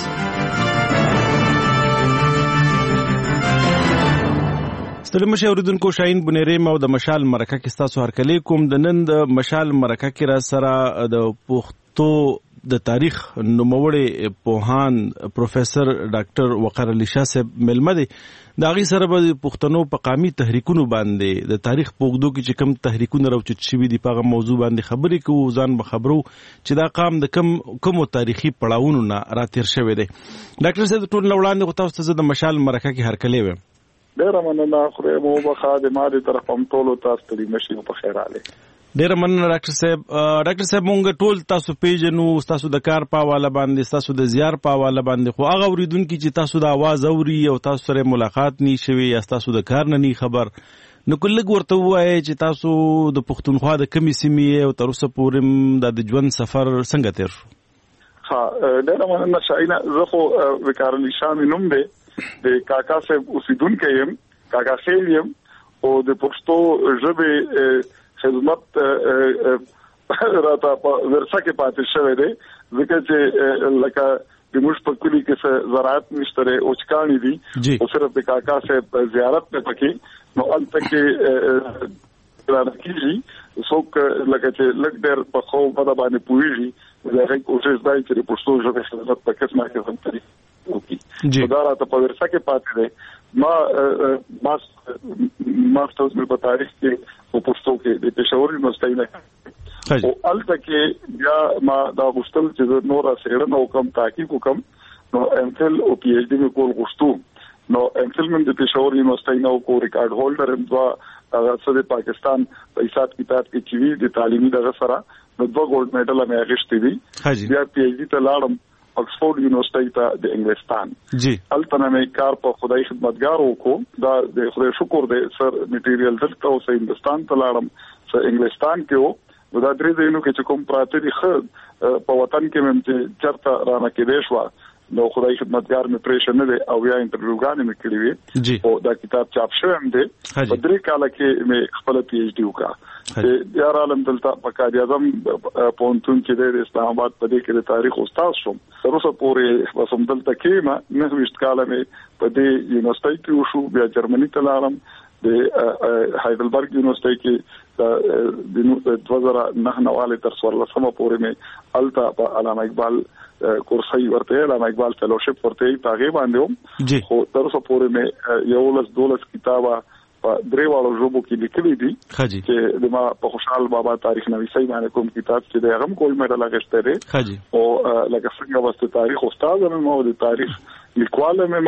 ستړي مشه اوریدونکو شاهین بنيري مو د مشال مرکه کې تاسو هرکلی کوم. د نن د مشال مرکه کې را سره د پښتو د تاریخ نوموړی پوهان پروفیسور ډاکټر وقار علي شاه صاحب ملمه دي. د هغې سره به پښتنو په قامي تحریکونو باندې د تاریخ په اوږدو کې چې کوم تحریکونه راوچت شوي دي په هغه موضوع باندې خبرې کوو. ځان به خبرو چې دا قام د کم کومو تاریخي پړاوونو نه راتېر شوی دی. ډاکټر صاحب ټول نه وړاندې خو تاسو ته زه د مشال مرکه کې هرکلی ویم. ډېره مننه. خدای مو وبخښه د ما د طرف هم ټولو ته ستړي مشي په خیر راغلی. ډېر مننه ډاکټر صاحب. ډاکټر صاحب مونږ ټول تاسو پیژنو، تاسو د کار په حواله باندې، تاسو د زیار په حواله باندې، خو هغه اوریدونکي چې تاسو د आवाज اوري او تاسو سره ملاقات ني شوي یا تاسو د کار نه ني خبر، نو کله ورته وایي چې تاسو د پښتونخوا د کمی سیمې او تر اوسه پورې د ژوند سفر څنګه تیر شو؟ ها ډېر مننه شاینه. زه خو وقار علي شاه نوم دی، د کاکا صاحب اوسیدونکی یم، کاکا خیل یم او د پښتو ژبې خدمت راته په ورڅه کې پاتې شوی دی. ځکه چې لکه د موږ په کلی کې څه زراعت نشته او چکانې دي او صرف د کاکا صاحب زیارت ته پکې نو هلته کې راکېږي څوک لکه چې لږ ډېر په خو بده باندې پوهېږي د هغې کوشش دی چې د پښتو ژبې خدمت په قسمه قسم طریقې وکړي. نو دا راته په ورڅه کې پاتې دی. ما ماسترز مې په تاریخ کې په پښتو کې د پېښور یونیورسيټي نه او هلته کې بیا ما دا غوښتل چې نور څېړنه وکړم، تحقیق وکړم. نو ایم فل او پی ایچ ډي مې کول غوښتو. نو ایم فل مې د پېښور یونیورسيټي نه کو ریکارډ هولډر هم دوا د پاکستان په حساب کتاب کې چې وی د تعلیمي دغه سره نو دوه ګولډ میډل مې اخیستې دي. بیا پی ایچ ډي ته لاړم آکسفورد یونیورسيټي ته د انګلستان. جی البته مې کار په خدای خدمتګار وکړو. دا د خدای شکر دی سر میټیریال دلته او سه هندستان ته لاړم، سه انګلستان کې وو نو دا درې ځایونو کې چې کوم پراته دي خ په وطن کې مم چې چرته رانه کې دی شو نو خدای خدمتګار مې پریشن نه دی او یا انټرویوګانې مې کړې وي او دا کتاب چاپ شوی هم دی په درې کاله کې مې خپل پی ایچ ډي وکړه چې یار عالم دلته په قائد اعظم پونتون کې د اسلام آباد په دې کې د تاریخ استاد شوم تر اوسه پورې بسم دلته کې ما نه وشت کاله مې په دې یونیورسيټي کې وشو بیا جرمني ته لاړم د هایدلبرګ یونیورسيټي کې د دوه زره نه نواله تر څوارلسمه پورې مې التا په علامه اقبال کورسي ورته علامه اقبال فیلوشپ ورته پاغي باندې خو تر اوسه پورې مې یو لس دولس کتابه په دریوالو ژبو کې لیکلي دي چې د ما په خوشحال بابا تاریخ نویسي باندې کوم کتاب چې د هغه کوم مډال اخیسته دی او لکه څنګه واسطه تاریخ استاد مې مو د تاریخ لیکواله مې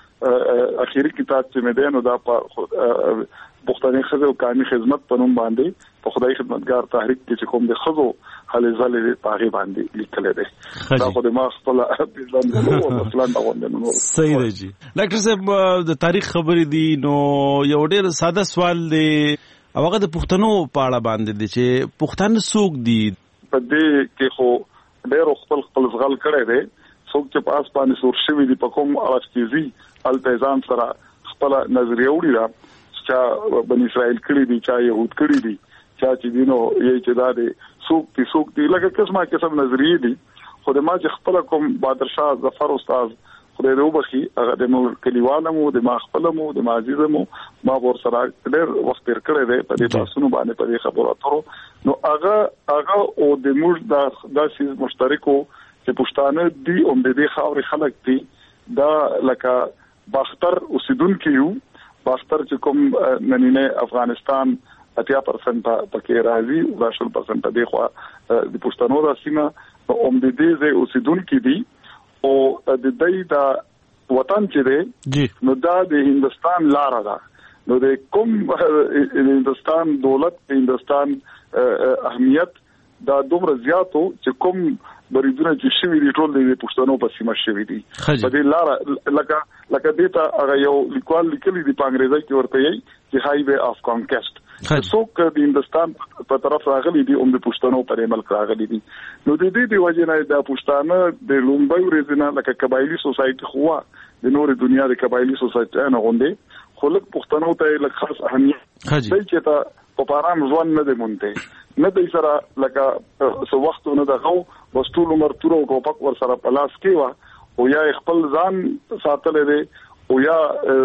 مو اخیری کتاب چې مې دینو دا په پښتني خزو او قانوني خدمت په نوم باندې په خدای خدمتګار تحریک کې کوم د خزو هلې ځلې په هغه باندې لیکل دي دا خو د ما خپل ځان له مثلا دا وندنه صحیح دی جی ډاکټر صاحب د تاریخ خبرې دي نو یو ډېر ساده سوال دی هغه د پښتنو په اړه باندې دي چې پښتون څوک دي په دې کې خو ډېر خپل خپل ځغل کړي دي څوک چې پاس باندې سور شوی دي په کوم اړه چې التزام سره خپل نظریه وړي دا چې بن اسرائیل کړي دي چې يهود کړي دي چې دینو یې چې دا دي څوک دي څوک دي لکه قسمه قسم نظریه دي خو د ما چې خپل کوم بادر شاه ظفر استاد خدای دې وبخي هغه د مو کلیوالمو د ما خپلمو د ما عزیزمو ما ور سره ډېر وخت تیر کړی دی په دې تاسو باندې په دې خبرو اترو نو هغه هغه او د موږ د داسې مشترکو چې پښتانه دي او د دې خاورې خلک دي دا لکه باختر اوسیدونکو یو باختر چې کوم نننه افغانستان اتیا پرسنټ پکې راځي او شل پرسنټ دی خو د پښتنو د سیمه او د دې ځای اوسیدونکو دي او د دې د وطن چې دی نو دا د هندستان لار ده نو د کوم هندستان دولت د هندستان اهمیت دا دومره زیاتو چې کوم بریدونه چې شوی دي ټول د پښتنو په سیمه شوی دي په دې لار لکه لکه دې ته هغه یو لیکوال لیکلی دی په انګریزي کې ورته یي چې هایوے اف کانکویسټ څوک د هندستان په طرف راغلي دي او د پښتنو پر ملک راغلي دي نو د دې دی وجه نه د پښتانه د لومبای ورځنه لکه قبایلی سوسایټي خو د نور دنیا د قبایلی سوسایټي نه غونډه خلک پښتنو ته لکه خاص اهمیت دی چې ته په پارام ځوان نه دی مونته نه د سره لکه سو وختونه دغه وستول عمر تور او ټوپک ور سره پلاس کیوا او یا خپل ځان ساتلې دي او یا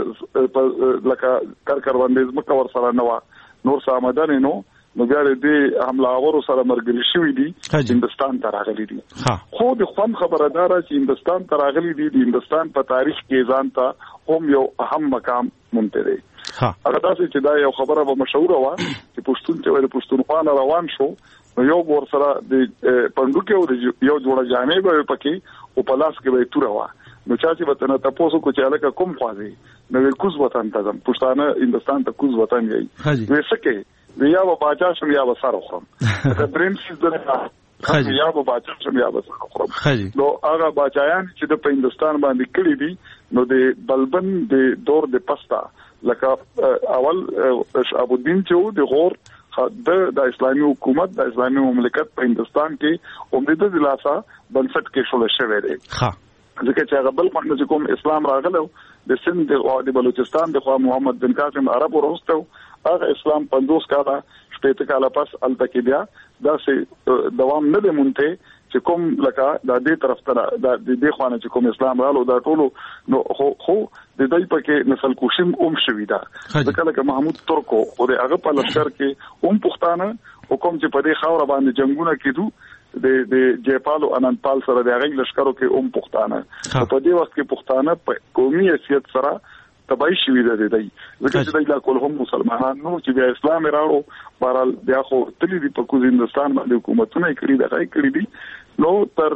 لکه کار کاروندې زمکه ور سره نو نور سامدان نو نو بیا دې حمله اورو سره مرګري شوې دي هندستان ته راغلي دي خو د خوان خبردار چې هندستان ته راغلي دي د هندستان په تاریخ کې ځان ته هم یو اهم مقام مونته دي هغه تاسو چې دا یو خبره به مشهور و چې پښتون چې ول پښتونخوا روان شو نو یو ور سره د پندوکي او یو جوړه جامې به پکې او پلاس کې به تور و نو چا چې وطن ته پوسو کو چې الکه کوم خوازي نو کوز وطن ته ځم پښتانه هندستان ته کوز وطن یې وسکه ویا و باچا شم یا وسره خورم دا دریم سیز ده یا و باچا شم یا وسره خورم نو هغه باچایان چې د هندستان باندې کړی دي نو د بلبن د دور د پستا لکه اول ابو الدین چې د غور د د اسلامي حکومت د اسلامي مملکت په هندستان کې اومده د لاسا بنسټ کې شول شوی دی ها ځکه چې هغه بل کوم کوم اسلام راغلو د سند او د بلوچستان د خوا محمد بن قاسم عرب ورسته هغه اسلام پندوس کاله شپږ کاله پس الته بیا دا سه دوام نه دی مونته چې کوم لکه د دې طرف ته د دې خوانه چې کوم اسلام رالو دا ټولو نو خو خو د دې پکې نسل کوشم اوم شوی دا ځکه لکه محمود ترکو او د هغه په لشکر کې اوم پښتانه حکم چې په دې خاور باندې جنگونه کېدو د د جیپالو اننپال سره د هغه لشکرو کې اوم پښتانه په دې وخت کې پښتانه په قومي حیثیت سره تبای شوی دی دی ځکه چې دا کول هم مسلمانان نو چې بیا اسلام راړو بهرال بیا خو تللی دی په کوز هندستان باندې حکومتونه کړی دا کوي کړی دي نو تر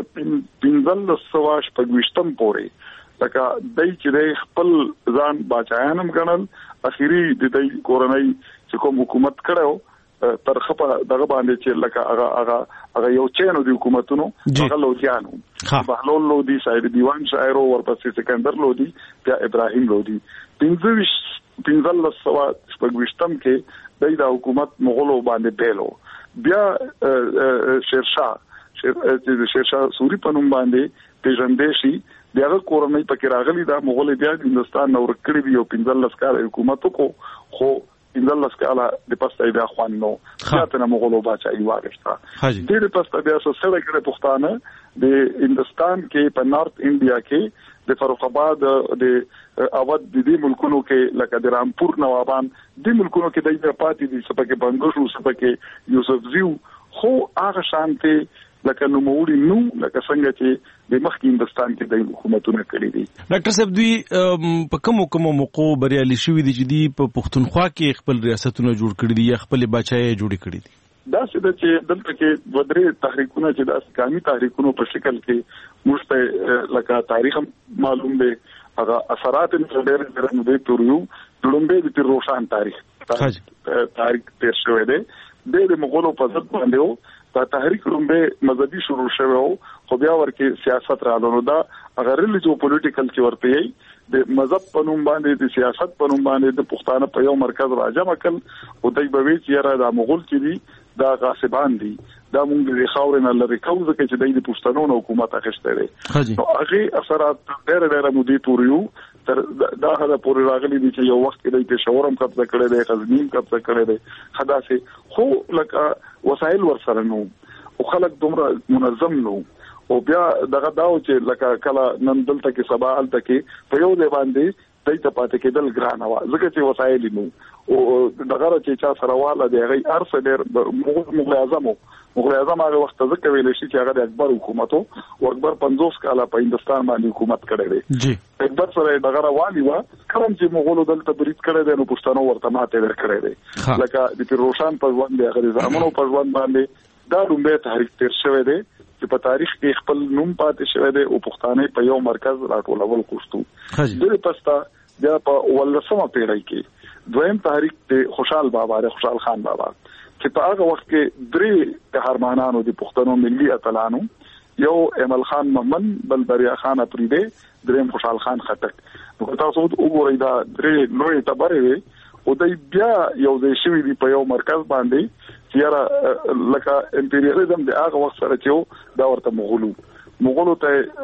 پنځل سواش پګوشتم پورې لکه دای چې خپل ځان بچایانم غنل اخیری د دې کورنۍ چې کوم حکومت کړو تر خپل دغه باندې چې لکه هغه هغه هغه یو چینو د حکومتونو هغه لودیانو بهلول لودي سید دیوان شاعر او ورپسې سکندر لودي بیا ابراهیم لودي پنځه پنځل سوا پګوشتم کې د حکومت مغولو باندې بیلو بیا شیرشاه چې شیرشاه سوري په نوم باندې پیژندې شي دغه کورنۍ پکې راغلي دا مغول بیا د هندستان نور کړی دی او پنځلس کال حکومت کو خو پنځلس کال د پسته بیا خوان نو خاطر نه مغولو بچای واغشتا د دې پسته بیا سره کړه پښتانه د هندستان کې په نارث انډیا کې د فاروق آباد د اود د دې ملکونو کې لکه د رامپور نوابان د ملکونو کې د پاتې دي سپکه بنگشو سپکه یوسف زیو خو هغه شانتي لکه نو موري نو لکه څنګه چې د مخکې هندستان کې د حکومتونو کړی دي ډاکټر صاحب دوی په کوم کوم موقع بریالي شوی دي چې دی په پښتونخوا کې خپل ریاستونه جوړ کړی دي یا خپل بچای جوړ کړی دي دا څه چې دلته کې ودرې تحریکونه چې د اسلامي تحریکونو په شکل کې مشته لکه تاریخ معلوم دی هغه اثرات په ډېر ډېر مده توريو لومبه د روشان تاریخ تاریخ تیر شوی دی د مغولو په ضد باندې دا تحریک لومبه مذهبي شروع شوی او خو بیا ورکه سیاست راغلو نو دا هغه ریلیجو پولیټیکل چې ورته یي د مذهب په نوم باندې د سیاست په نوم باندې د پښتانه په یو مرکز راجمع کړ او دای به وی چې را د مغول چې دي دا غاصبان دي دا مونږ د خاورې نه لري کوم ځکه چې د پښتنو حکومت اخیسته لري نو هغه اثرات ډېر ډېر مودي توريو تر دا هغه پورې راغلي دي چې یو وخت کې د پېښورم قبضه کړی دی غزنین قبضه کړی دی خداسه خو لکه وسایل ورسره نو او خلک دومره منظم نو او بیا دغه داو چې لکه کله نن دلته کې سبا الته کې په یو ځای باندې دایته پاتې کېدل ګران و ځکه چې وسایل نو او دغه چې چا سره واله دی هغه ارسه ډېر مغول اعظم مغول اعظم هغه وخت ځکه ویل شي چې هغه د اکبر حکومت او اکبر پنځوس کاله په هندستان باندې حکومت کړی دی جی اکبر سره دغه رواني و کوم چې مغول دلته برید کړی دی نو پښتنو ورته ماته ور کړی دی لکه د پیروشان په ځوان دی هغه زمونو په ځوان باندې دا لومبه تحریک تیر شوی دی چې په تاریخ کې خپل نوم پاتې شوی دی او پښتانه په یو مرکز راټولول کوشتو د پستا بیا په ولسمه پیړۍ کې دویم تحریک ته خوشحال بابا د خوشحال خان بابا چې په هغه وخت کې درې قهرمانانو د پښتنو ملي اتلانو یو امل خان محمد بل بریا خان افریدی دریم خوشحال خان خټک نو تاسو وګورئ دا درې نوې تبرې او د بیا یو ځای شوی دی په یو مرکز باندې چې لکه امپریالیزم د هغه وخت سره چې دا ورته مغولو مغولو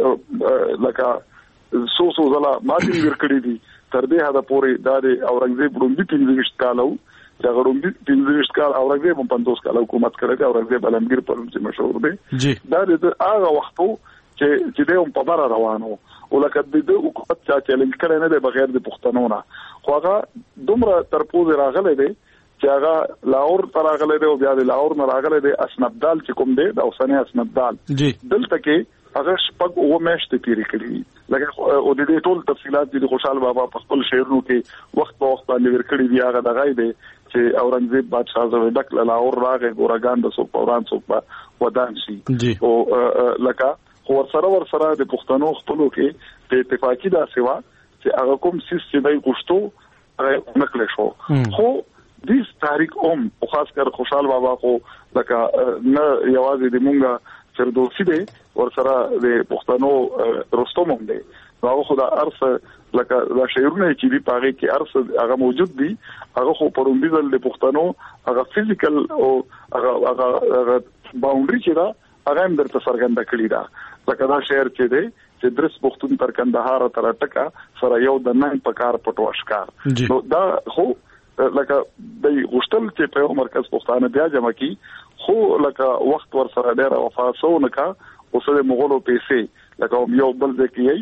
ته لکه سو سو زلا ماتې ورکړې دي تر دې هدا پورې د اورنګزیب لومبي پنځه کالو چې غړومبي پنځه کال اورنګزیب په پنځوس کال حکومت کړی دی اورنګزیب علمگیر په نوم مشهور دی دا د هغه وختو چې چې دوی په بار روانو او لکه د دې حکومت چې چیلنج کړي نه دی بغیر د پښتنو نه خو هغه دومره ترپوز راغلی دی چې هغه لاهور تر راغلی دی او بیا د لاهور نه راغلی دی اسنبدال چې کوم دی د اوسنۍ اسنبدال دلته کې هغه شپږ او مېشت تیری کړی لکه او د دې ټول تفصيلات د خوشحال بابا په خپل شعرونو کې وخت په وخت باندې ورکړي دی هغه دغه دی چې اورنګزیب بادشاہ زوی دک لاهور راغی ګورګان د سو پوران سو په ودان شي او لکه ور سره ور سره د پښتنو خپلو کې په اتفاقی دا سیوا چې هغه کوم سیس چې دای غوښتو هغه نکړې شو خو دیس تاریخ اوم او خاص کر خوشحال بابا خو لکه نه یوازې د مونږه فردوسی دی ور سره د پښتنو رستم هم دی هغه خو د ارث لکه د شعرونه چې دی پاره کې ارث هغه موجود دی هغه خو پروندي د پښتنو هغه فزیکل او هغه هغه باونډري چې دا هغه هم درته څرګنده کړی دا لکه دا شعر چې دی چې درس پښتون تر کندهار تر ټکا سره یو د نن پکار پټو اشکار نو دا خو لکه د غشتل چې په مرکز پښتانه بیا جمع کی خو لکه وخت ور سره ډیر وفاسو نکا اوسه مغولو پیسې لکه یو بل ځکه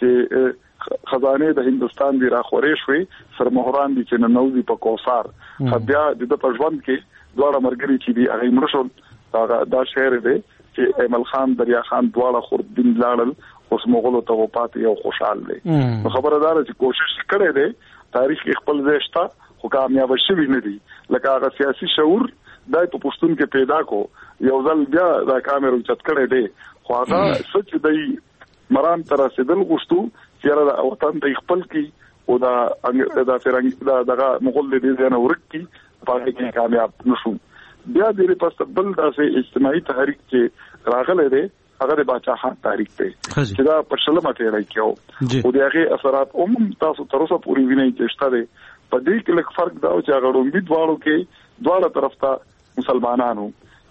چې خزانه د هندستان دی راخورې شوې سرمهران دي چې نوځي په کوثر بیا د پښوند کې دواړه مرګري چې دی هغه مرشل دا شعر دی چې امل خان دریا خان دواړه خورد دین لاړل اوس مغولو ته وپات یو خوشحال دی خبردار چې کوشش کړي دی تاریخ خپل ځشتا خو کامیاب شوی نه دی لکه هغه سیاسي شعور دای په پښتون کې پیدا کو یو ځل بیا دا کامیرو چت کړي دی خو هغه سچ دی مرام تر رسیدل غوښتو چې را وطن ته خپل کی او دا دا فرنګ دا دغه مغول دې نه ورک کی په کې کامیاب نشو بیا دې په بل داسې اجتماعي تحریک چې راغله دی هغه د باچاخان تحریک دی چې دا په شلمه ته راکیو او د هغه اثرات عموم تاسو تر اوسه پوری وینئ چې شته دی په دې کې لږ فرق دا چې هغه رومبي دواړو کې دواړه طرف ته مسلمانانو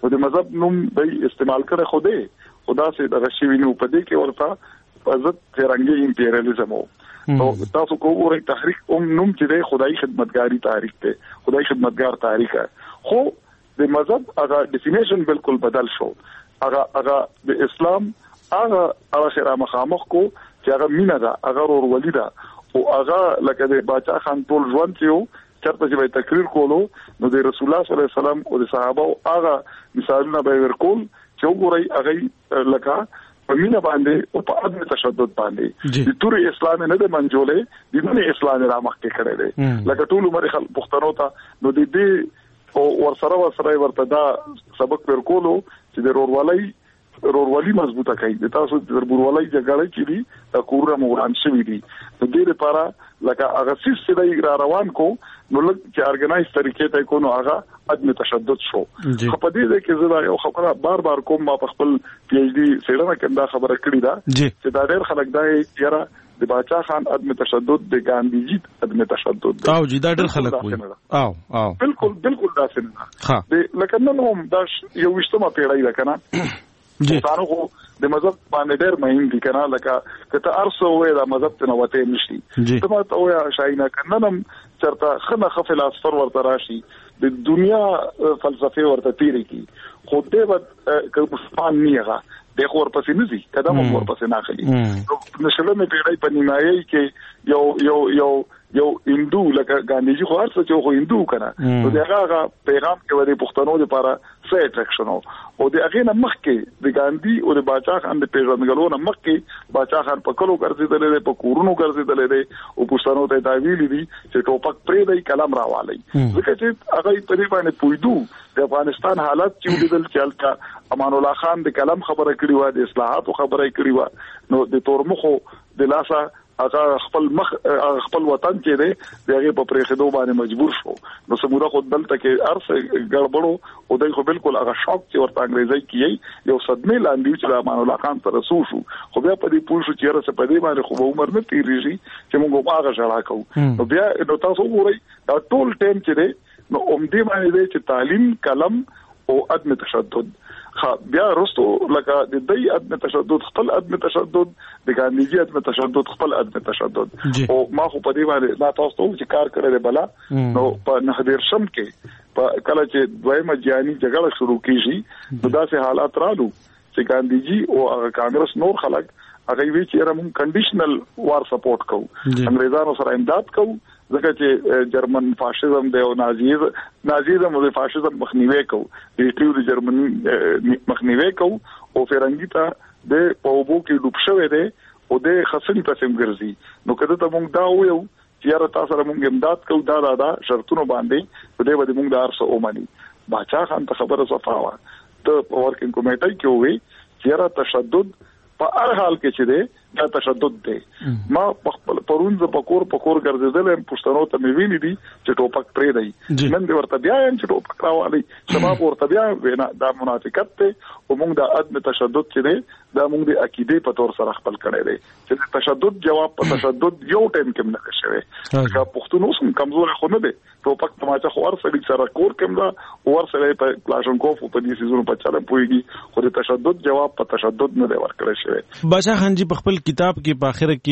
او د مذهب نوم د استعمال کړي خوده خدا سي د غشي وینو په دې کې ورته عزت فرنګي امپیریالیزم وو نو تاسو کوو تحریک اوم نوم چې د خدای خدمتګاری تاریخ ته خدای خدمتګار تاریخ خو د مذهب هغه ډیفینیشن بالکل بدل شو هغه هغه د اسلام هغه هغه سره مخامخ کو چې هغه مینا ده هغه ورولي ده او هغه لکه د باچا خان ټول ژوند چې چرته چې تقریر کولو نو د رسول الله صلی الله علیه وسلم او د صحابه هغه مثالونه به ورکول چې وګورئ هغه لکه په مینا باندې او په عدم تشدد باندې د تور اسلام نه د منجولې د نه اسلام را مخ کې کړي دي لکه ټول عمر خل پښتنو ته نو د دې او ورسره ورسره ورته دا سبق ورکولو چې د رورولۍ رورولۍ مضبوطه کوي د تاسو د رورولۍ جګړه چې دي د کوره موران شوی دي د دې لپاره لکه هغه سیس دی را روان کو نو لکه چې ارګنایز طریقې ته کو نو هغه عدم تشدد شو په دې کې زه یو خبره بار بار کوم ما په خپل پی ایچ ډي سیډه کې دا خبره کړې ده چې دا ډېر خلک دا یاره د باچا خان عدم تشدد د ګاندیجی عدم تشدد او جی دا ډېر خلک وایي او او بالکل بالکل دا څنګه ها لکه نن هم دا یو وشتمه پیړۍ ده کنه جی تاسو خو د مذهب باندې ډېر مهم دي کنه لکه کته ارسو وې دا مذهب ته نوته نشي ته ما ته وای شاینه کننم چرته خنه خفلاسفر ورته راشي د دنیا فلسفه ورته تیری کی خو دې ود که مسلمان نیغه د خور پسې نزي کله مو ور پسې ناخلي نشله مې پیړۍ په نیمایي کې یو یو یو یو هندو لکه ګاندیجی خو هرڅه چې خو هندو کنه نو دا هغه پیغام کې ودی پښتنو لپاره څه اټریکشن او د هغه نه مخ کې د ګاندی او د باچا خان د پیژندګلو نه مخ کې باچا خان په کلو ګرځیدل دي په کورونو ګرځیدل دي او پښتنو ته دا ویلي دي چې ټوپک پرې دی کلام راوالي ځکه چې هغه په دې باندې پویدو د افغانستان حالت چې ولیدل چې الکا امان الله خان د کلام خبره کړې و د اصلاحاتو خبره کړې و نو د تورمخو د لاسه هغه خپل مخ خپل وطن کې دی دغه په پرېخدو باندې مجبور شو نو سموره خو دلته کې ارسه ګړبړو او دای خو بالکل هغه شوک چې ورته انګریزي کې یو صدمه لاندې چې امان الله خان تر رسو شو خو بیا په دې پوه شو چې رسه په دې باندې خو عمر نه تیریږي چې موږ هغه ژړا کوو نو بیا نو تاسو وګورئ دا ټول ټیم چې دی نو اومدې باندې چې تعلیم قلم او عدم تشدد خا بیا رستو لکه د دې عدم تشدد خپل عدم تشدد د ګاندیجی عدم تشدد خپل عدم تشدد او ما خو په دې باندې لا تاسو چې کار کړی بلا نو په نهدیر شم کې په کله چې دویمه جهاني جګړه شروع کیږي نو داسې حالات رالو چې ګاندیجی او کانګرس نور خلک هغه وی چې رمون کنډیشنل وار سپورټ کوو انګریزانو سره امداد کوو ځکه چې جرمن فاشیزم دی او نازیزم نازیزم او فاشیزم مخنیوي کوو د هټلر د جرمني مخنیوي کوو او فرنګی ته د پوبو کې ډوب شوی دی او د خصنی پسیم ګرځي نو کله ته مونږ دا ویو چې را تاسو سره مونږ امداد کوو دا دا, دا شرطونه باندې په دې باندې مونږ دار سو اومني باچا خان ته خبره صفاوه ته ورکینګ کمیټه کې وې چې را تشدد په هر حال کې چې دی دا تشدد دی ما خپل پرونځ په کور په کور ګرځیدل پښتنو ته مې ویلي دي چې ټوپک پرې دی نن دې ورته بیا چې ټوپک راوالي شباب ورته بیا وینا دا منافقت ته او موږ د عدم تشدد چې دی دا موږ د عقیده په تور سره خپل کړی دی چې تشدد جواب په تشدد یو ټیم کې نه شوی دا پښتنو سم کمزور خو نه دی ټوپک تماچا خو ورسره سره کور کمدا ورسره په پلاشنکوف په دې سيزونو په چاله پويږي خو د تشدد جواب په تشدد نه دی ورکړی شوی باچا خان جی په خپل کتاب کې په اخر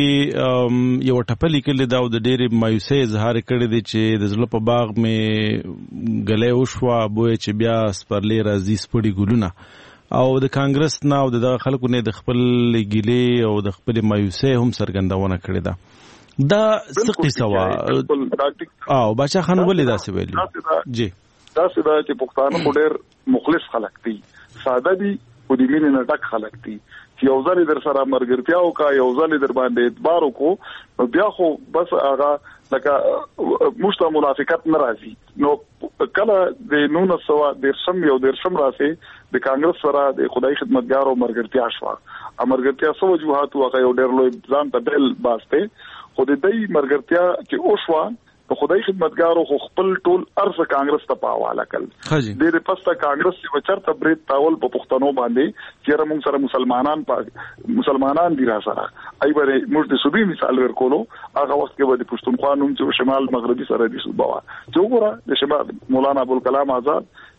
کې یو ټپلی کړل دا د ډېرې مایوسۍ اظهار کړی دی چې د زړه په باغ مې غلې وشوا بوې چې بیا سپرلې راځي سپړي ګلونه او د کانګرس نه او د خلکو نه د خپل ګیلې او د خپل مایوسۍ هم څرګندونه کړې ده دا څه قصه وا او باچا خان ولې دا څه ویلي جی دا څه دا چې پښتانه ډېر مخلص خلک دي ساده دي او د مینې نه ډک خلک دي یو ځل در سره مرګرتیا او کا یو ځل در باندې اعتبار وکړو بیا خو بس هغه لکه مشته منافقت ناراضي نو کله د نون سوا د سم یو د سم راسي د کانګرس سره د خدای خدمتګار او مرګرتیا شو امرګرتیا سو وجوهات او یو ډېر لوی ځان ته بل باسته خو د دې مرګرتیا چې او شو په خدای خدمتګارو خو خپل ټول ارزه کانګرس ته پاواله کړ د دې پسته کانګرس چې چرته برید تاول په پښتنو باندې چې موږ سره مسلمانان پا مسلمانان دي را سره ای بره موږ د صوبې مثال ورکولو هغه وخت کې د پښتونخوا نوم چې شمال مغربي سره دي صوبه وا چې وګوره د شمال مولانا ابوالکلام آزاد چې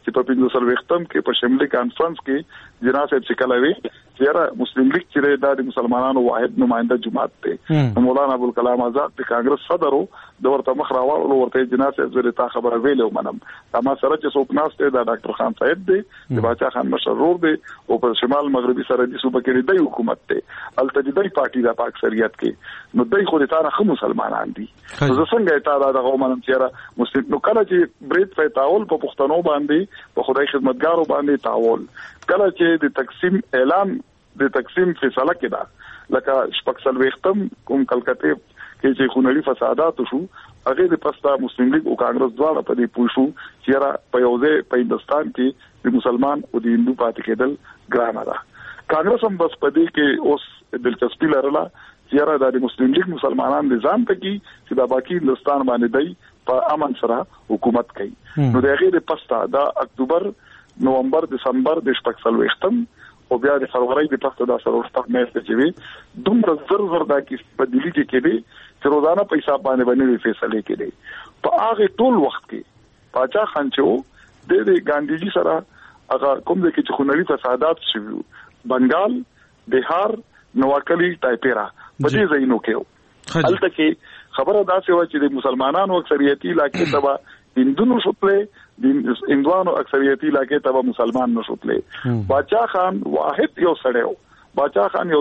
چې په پنځه سلويختم کې په شملي کانفرنس کې جناب صاحب چکلوي چې مسلم لیگ چې د مسلمانانو واحد نمائنده جماعت ته مولانا ابو الکلام آزاد د کانګرس صدر د ورته مخ راوړل ورته جناب صاحب زری تا خبره ویلو منم اما سره چې څوک ناشته د ډاکټر خان صاحب دی د باچا خان مشرور دی او په شمال مغربي سرحدي صوبه کې د حکومت ته التجدي پارټي د پاک اکثریت کې نو دای خو د تاریخ مسلمانان دي زه څنګه تا دا غومنم چې مسلم نو کله چې برید په تاول په پښتنو باندې په خدای خدمتګارو باندې تاول کله چې د تقسیم اعلان د تقسیم فیصله کړه لکه شپږ سلويختم کوم کلکته کې چې خونړي فسادات شو هغه د پستا مسلم لیگ او کانګرس دواړه په دې پوښو چې را په یوځه په هندستان کې د مسلمان او د هندو پاتې کېدل ګرانه ده کانګرس هم بس په دې کې اوس دلچسپي لرله چې را د مسلم لیگ مسلمانان د ځان ته کې چې د باقي هندستان باندې دی په امن سره حکومت کوي نو د هغه د پستا د اکتوبر نومبر دسمبر د شپږ سلويختم او بیا د فروری د پسته د سره ورسته مېسته چې وي دومره زر زر دا کې په دلی کې کې دي چې روزانه پیسې باندې باندې فیصله کېږي په هغه ټول وخت کې باچا خان چې د د ګاندیجی سره هغه کوم د کې چې خونړي فسادات شوي بنگال بهار نواکلی تایپیرا په دې ځایونو کې هلته کې خبره دا شوه چې د مسلمانانو اکثریتي علاقې تبا هندونو شوتله د هندوانو اکثریتي علاقې تبا مسلمان نشوتله باچا خان واحد یو سړیو باچا خان یو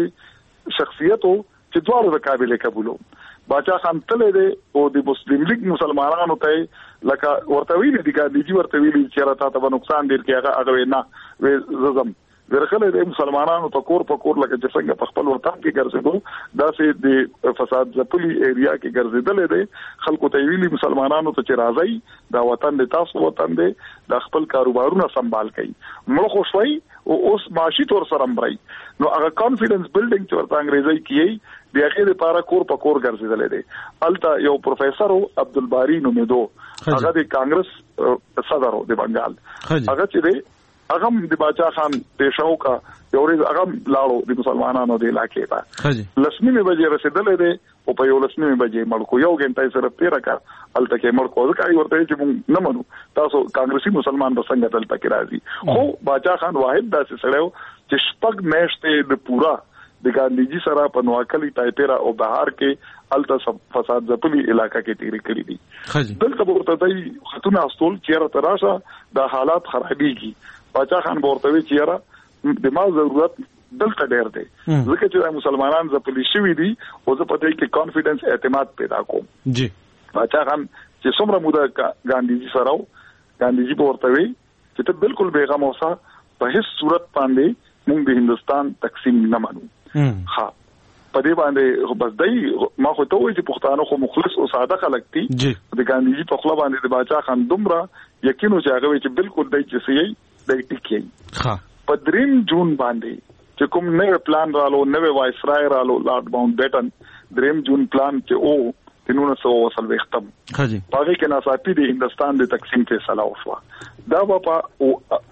داسې شخصیت وو چې دواړو د قابل قبولو باچا خان تله دی او د مسلم لیگ مسلمانانو ته لکه ورته ویلي دي ګاندیجی ورته ویلي چې راته ته نقصان ډیر کې هغه هغه نه وې ززم ورخله د مسلمانانو په کور په کور لکه چې څنګه په خپل وطن کې ګرځېدو دا سه د فساد ځپلي ایریا کې ګرځېدل دي خلکو ته ویلي مسلمانانو ته چې راځي دا وطن د تاسو وطن دی د خپل کاروبارونه سمبال کړي مړ خوشوي او اوس معاشي تور سره مړی نو هغه کانفیډنس بلډینګ چې ورته انګریزي کیي د هغه لپاره کور په کور ګرځېدل دي الته یو پروفیسور عبدالباری نومیدو هغه د کانګرس صدر د بنگال هغه چې دی هغه د باچا خان پېښو کا یو ورځ هغه لاړو د مسلمانانو د علاقې ته لسمه بجې رسیدلې ده او په یو لسمه بجې مړکو یو غنټه سره پیرا کا الته کې مړکو ځکه ورته چې موږ نه منو تاسو کانګرسي مسلمان به څنګه دلته کې راځي خو باچا خان واحد داسې سړیو چې شپږ میاشتې د پورا د ګاندیجی سره په نواکلی تایپیرا او بهار کې الته فساد ځپلي علاقہ کې تیری کړی دي دلته ورته دی خاتون استول چیرې تراشه د حالات خرابېږي باچا خان ورته چې را د ما ضرورت دلته ډېر دی ځکه چې مسلمانان ځپلي شوي دي او زه په دې کې کانفیډنس اعتماد پیدا کوم جی باچا خان چې څومره موده ګاندیجی سره ګاندیجی ورته وی چې ته بالکل بیغم اوسه په هیڅ صورت باندې موږ د هندستان تقسیم نه منو ها په دې باندې بس دای ما خو ته وایي چې پښتانه خو مخلص او ساده خلک دي د ګاندیجی په خپل باندې د باچا خان دومره یقین چې هغه چې بالکل دای چې سي دای ټکی ها په دریم جون باندې چې کوم نوې پلان رالو نوې وایسرای رالو لارډ باونډ بیٹن دریم جون پلان چې او تنونه سو وصل وختم خاجي پاره کې ناصافي د هندستان د تقسیم فیصله وشوه دا په او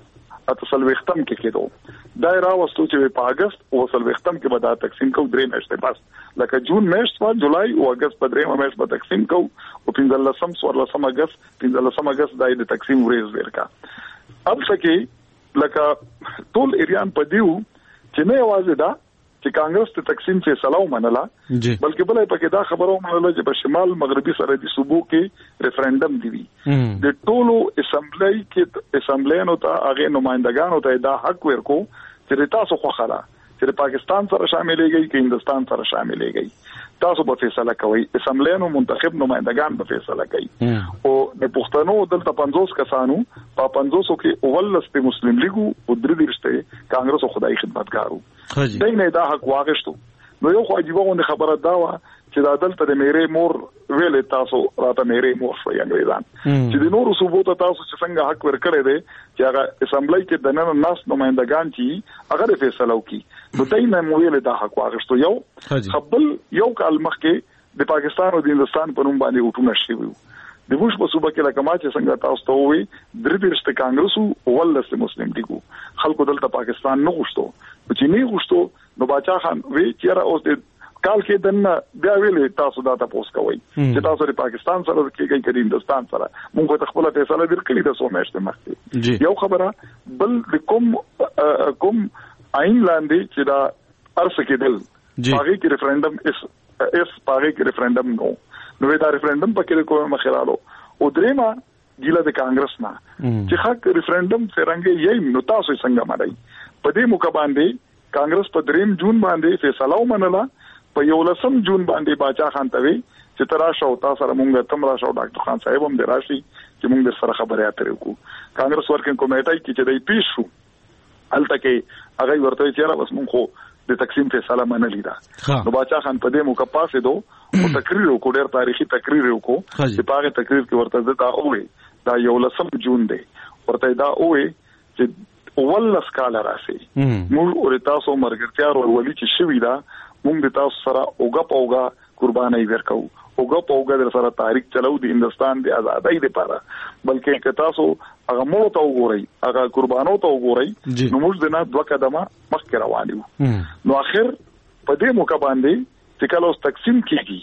اتصل وختم کې کېدو دایره واستو چې په اگست او وصل وختم کې به دا تقسیم کو درې میاشتې بس لکه جون میاشت وا جولای او اگست په درې میاشت به تقسیم کو او پنځلسم څوارلسم اگست پنځلسم اگست دای د تقسیم ورځ ورکا اب سکه لکه ټول ایریان په دیو چې نه आवाज ده چې کانګرس ته تقسیم فیصله ومنله بلکې بلې پکې دا خبره ومنله چې په شمال مغربي سرحدي صوبو کې ریفرندم دی د ټولو اسمبلی کې اسمبلیانو ته هغه نمائندګانو ته دا حق ورکو چې تاسو خو خلا چې پاکستان سره شاملېږي کې هندستان سره شاملېږي تاسو به فیصله کوئ اسمبلیانو منتخب نمائندګان به فیصله کوي او د پښتنو دلته پنځوس کسانو په پنځوسو کې اولس په مسلم لیګو او درې درشته کانګرس او خدای خدمتګارو دای نه دا حق واغښتو نو یو خو عجیبه غونډه خبره دا و چې دا دلته د میرې مور ویلې تاسو راته میرې مور شوي انګریزان چې د نورو صوبو ته تاسو چې څنګه حق ورکړی دی چې هغه اسمبلی کې د نن ناس نمائندګان چې هغه فیصله وکړي نو دای نه مو ویلې دا حق واغښتو یو خپل یو کال مخکې د پاکستان او د هندستان په نوم باندې وټونه شوي د بوش په صوبه کې لکه ما چې څنګه تاسو ته وی درې درشته کانګرس او ولس مسلم دیګو خلکو دلته پاکستان نه غوښتو چې نه غوښتو نو باچا خان وی چې را اوس د کال کې دنه بیا ویلې تاسو دا تاسو کوي چې تاسو د پاکستان سره کېږي کې هندستان سره موږ ته خپل فیصله درکړي د سو میاشتې مخکې یو خبره بل د کوم کوم عین لاندې چې دا ارس کېدل هغه کې ریفرندم اس اس هغه کې ریفرندم نو نو دا ریفرندم پکې کومه مخیرالو او درېما ګیله د کانګرس نه چې حق ریفرندم څنګه یې نو تاسو څنګه مړی په دې موقع باندې کانګرس په دریم جون باندې فیصله ومنله په یو لسم جون باندې باچا خان ته وی چې تراشه او تاسو سره مونږ تم راشه او ډاکټر خان صاحب هم دراشي چې مونږ در سره خبرې اترې وکړو کانګرس ورکینګ کمیټه کې چې دای پیښ شو الته کې هغه ورته چې را بس مونږ خو د تقسیم فیصله منلې ده نو باچا خان په دې موقع پاسې دو او تقریر وکړ ډېر تاریخي تقریر وکړ چې په هغه تقریر کې ورته دا وې دا یو لسم جون دی ورته دا وې چې ولس کال راسي موږ اور تاسو مرګرتیا او ولي چې شوی دا موږ د تاسو سره اوګه پوګه قرباني ورکو اوګه پوګه در سره تاریخ چلو د هندستان د آزادۍ لپاره بلکې که تاسو هغه مو ته وګورئ هغه قربانو ته وګورئ نو موږ د نه دوه قدمه مخکې روان یو نو اخر په دې موقع باندې چې کله اوس تقسیم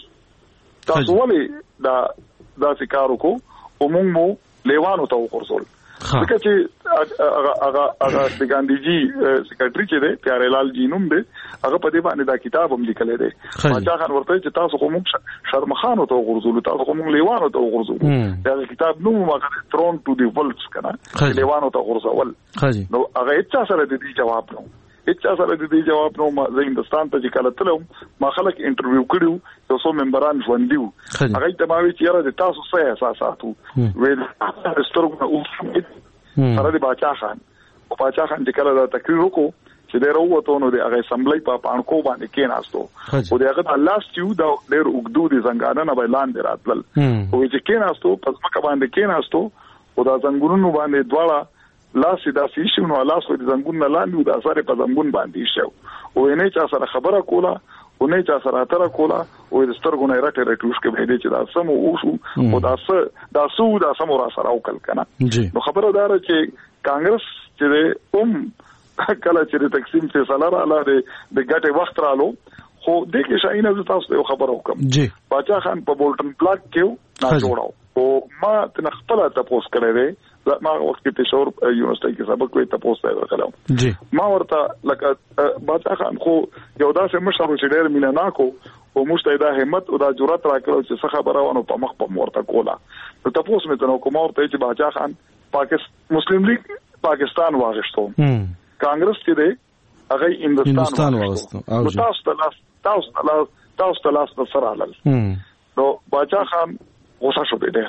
کیږي تاسو ولې دا دا سکارو کو او موږ مو لیوانو ته وګورځول ځکه چې هغه هغه هغه د ګاندیجی سیکریټری چې دی پیارهلال جی نوم دی هغه په دې باندې دا کتاب هم لیکلی دی باچا خان ورته چې تاسو خو موږ شرمخانو ته وغورځولو تاسو خو موږ لیوانو ته وغورځولو دا کتاب نوم هغه ترون ټو دی ولټس کنه لیوانو ته وغورځول نو هغه هیڅ سره د دې جواب نو هیڅ سره د دې جواب نو ما زه هندستان ته چې کله تلم ما خلک انټرویو کړیو یو څو ممبران ژوندیو هغه ته ما وی چې یاره د تاسو څه احساساتو ویل سترګو او سره د باچا خان او باچا خان چې کله دا تقریر وکړو چې د وروته نو د هغه اسمبلی په پانکو باندې کېناستو او د هغه الله ستیو دا ډېر وګدو دي څنګه نه باندې راتل او چې کېناستو پس مکه باندې کېناستو او دا څنګهونو باندې دواړه لاس دا سیشو نو لاس د څنګهونو لاندې د اثر په څنګهون باندې شو او نه چا سره خبره کوله او نه چا سره اتره کوله او د سترګو نه راټه راټوش کې به دې چې دا سمو وشو او دا س دا سو دا سمو را سره وکړ کنه نو خبره دار چې کانګرس چې اوم کله چې د تقسیم فیصله را لاله د ګټه وخت رالو خو د کې شاینه ز تاسو ته خبر وکم باچا خان په بولټن پلاک کې نه جوړاو او ما تن خپل تاسو کړی دی ما وخت کې پېښور یونیورسيټي کې سبق وې تاسو ته ورکړم ما ورته لکه باچا خان خو یو داسې مشر چې ډېر مینا کو او مشته دا همت او دا جرأت راکړو چې څه خبره ونه په مخ په ورته کوله نو تاسو مې ته نو کوم ورته چې باچا خان پاکستان مسلم لیگ پاکستان واغښتو کانګرس چې دی هغه هندستان واغښتو او تاسو ته تاسو ته تاسو ته لاس سره حلل نو باچا خان غوسه شو ډېر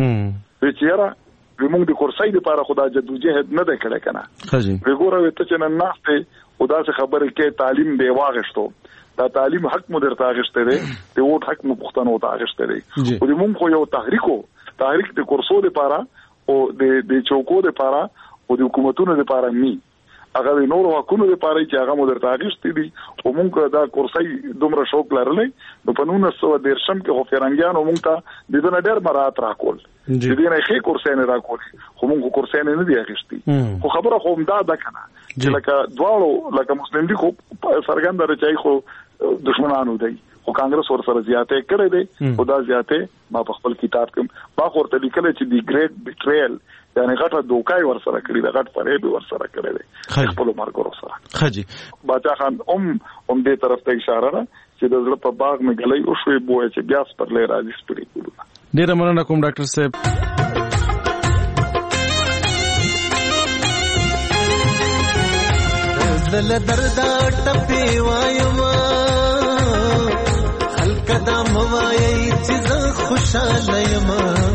چې یاره موږ د کورسۍ لپاره خدای جدوجہد نه ده کړې کنه وګوره ته چې نن ناشته او دا څه خبره کې تعلیم دی واغښتو دا تعلیم حق مو درته اغښته دی د ووټ حق مو پښتنو ته اغښته دی او د موږ خو یو تحریکو تحریک د کورسو لپاره او د د چوکو لپاره او د حکومتونو لپاره می هغه د نورو حقوقو لپاره چې هغه مو درته اغښته دي او موږ دا کورسۍ دومره شوق لرلې نو په نولس سوه دیرشم کې خو فرنګیانو موږ ته د دې ډېر مراد راکول چې دې نه خې کورسۍ نه راکول خو موږ کورسۍ نه دی اغښتي خو خبره خو دا ده کنه چې لکه دواړو لکه مسلم لیگ خو سرګند راځي خو دشمنانو دی خو کانګرس ور سره زیاتې کړې دي او دا زیاتې ما په خپل کتاب کې ما ورته لیکل چې دی ګریټ بیټریل یعنی غټه دوکای ور سره کړی دا غټ فریب ور سره کړی دی خپل مرګ ور سره خجی باچا خان ام ام دې طرف ته اشاره ده چې د زړه په باغ مې غلې او شوي بوې چې بیا پر لې راځي سپری کولو ډیر مننه کوم ډاکټر صاحب زل دردا ټپي وايما خلک دا موایي چې خوشاله یم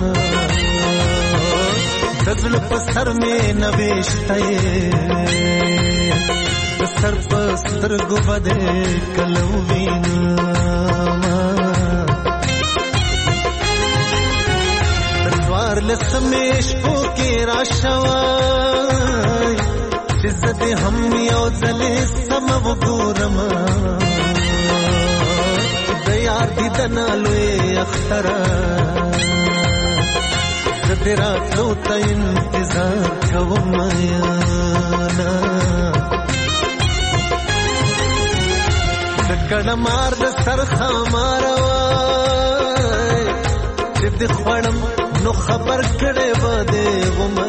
دزل په سر مې نوښتای سر په سترګو باندې کلو وینا دسوار لسمېش په کې راشوای عزت هم یو ځلې سم وګورم د یار دي دنالوي اختر زدرا تو ته انتظار کوم یانا د کړه مار د سر خمار وای چې د خړم نو خبر کړي و دې وما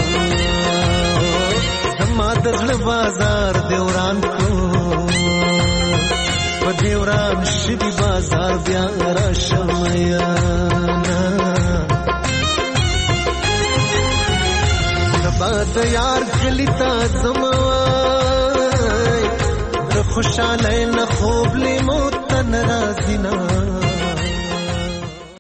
زما د زړه بازار دیوران کو په دیوران شي بازار بیا را شمیا باد یار کلیتا زموای د خوشاله نه خوب لی موت ناراضینا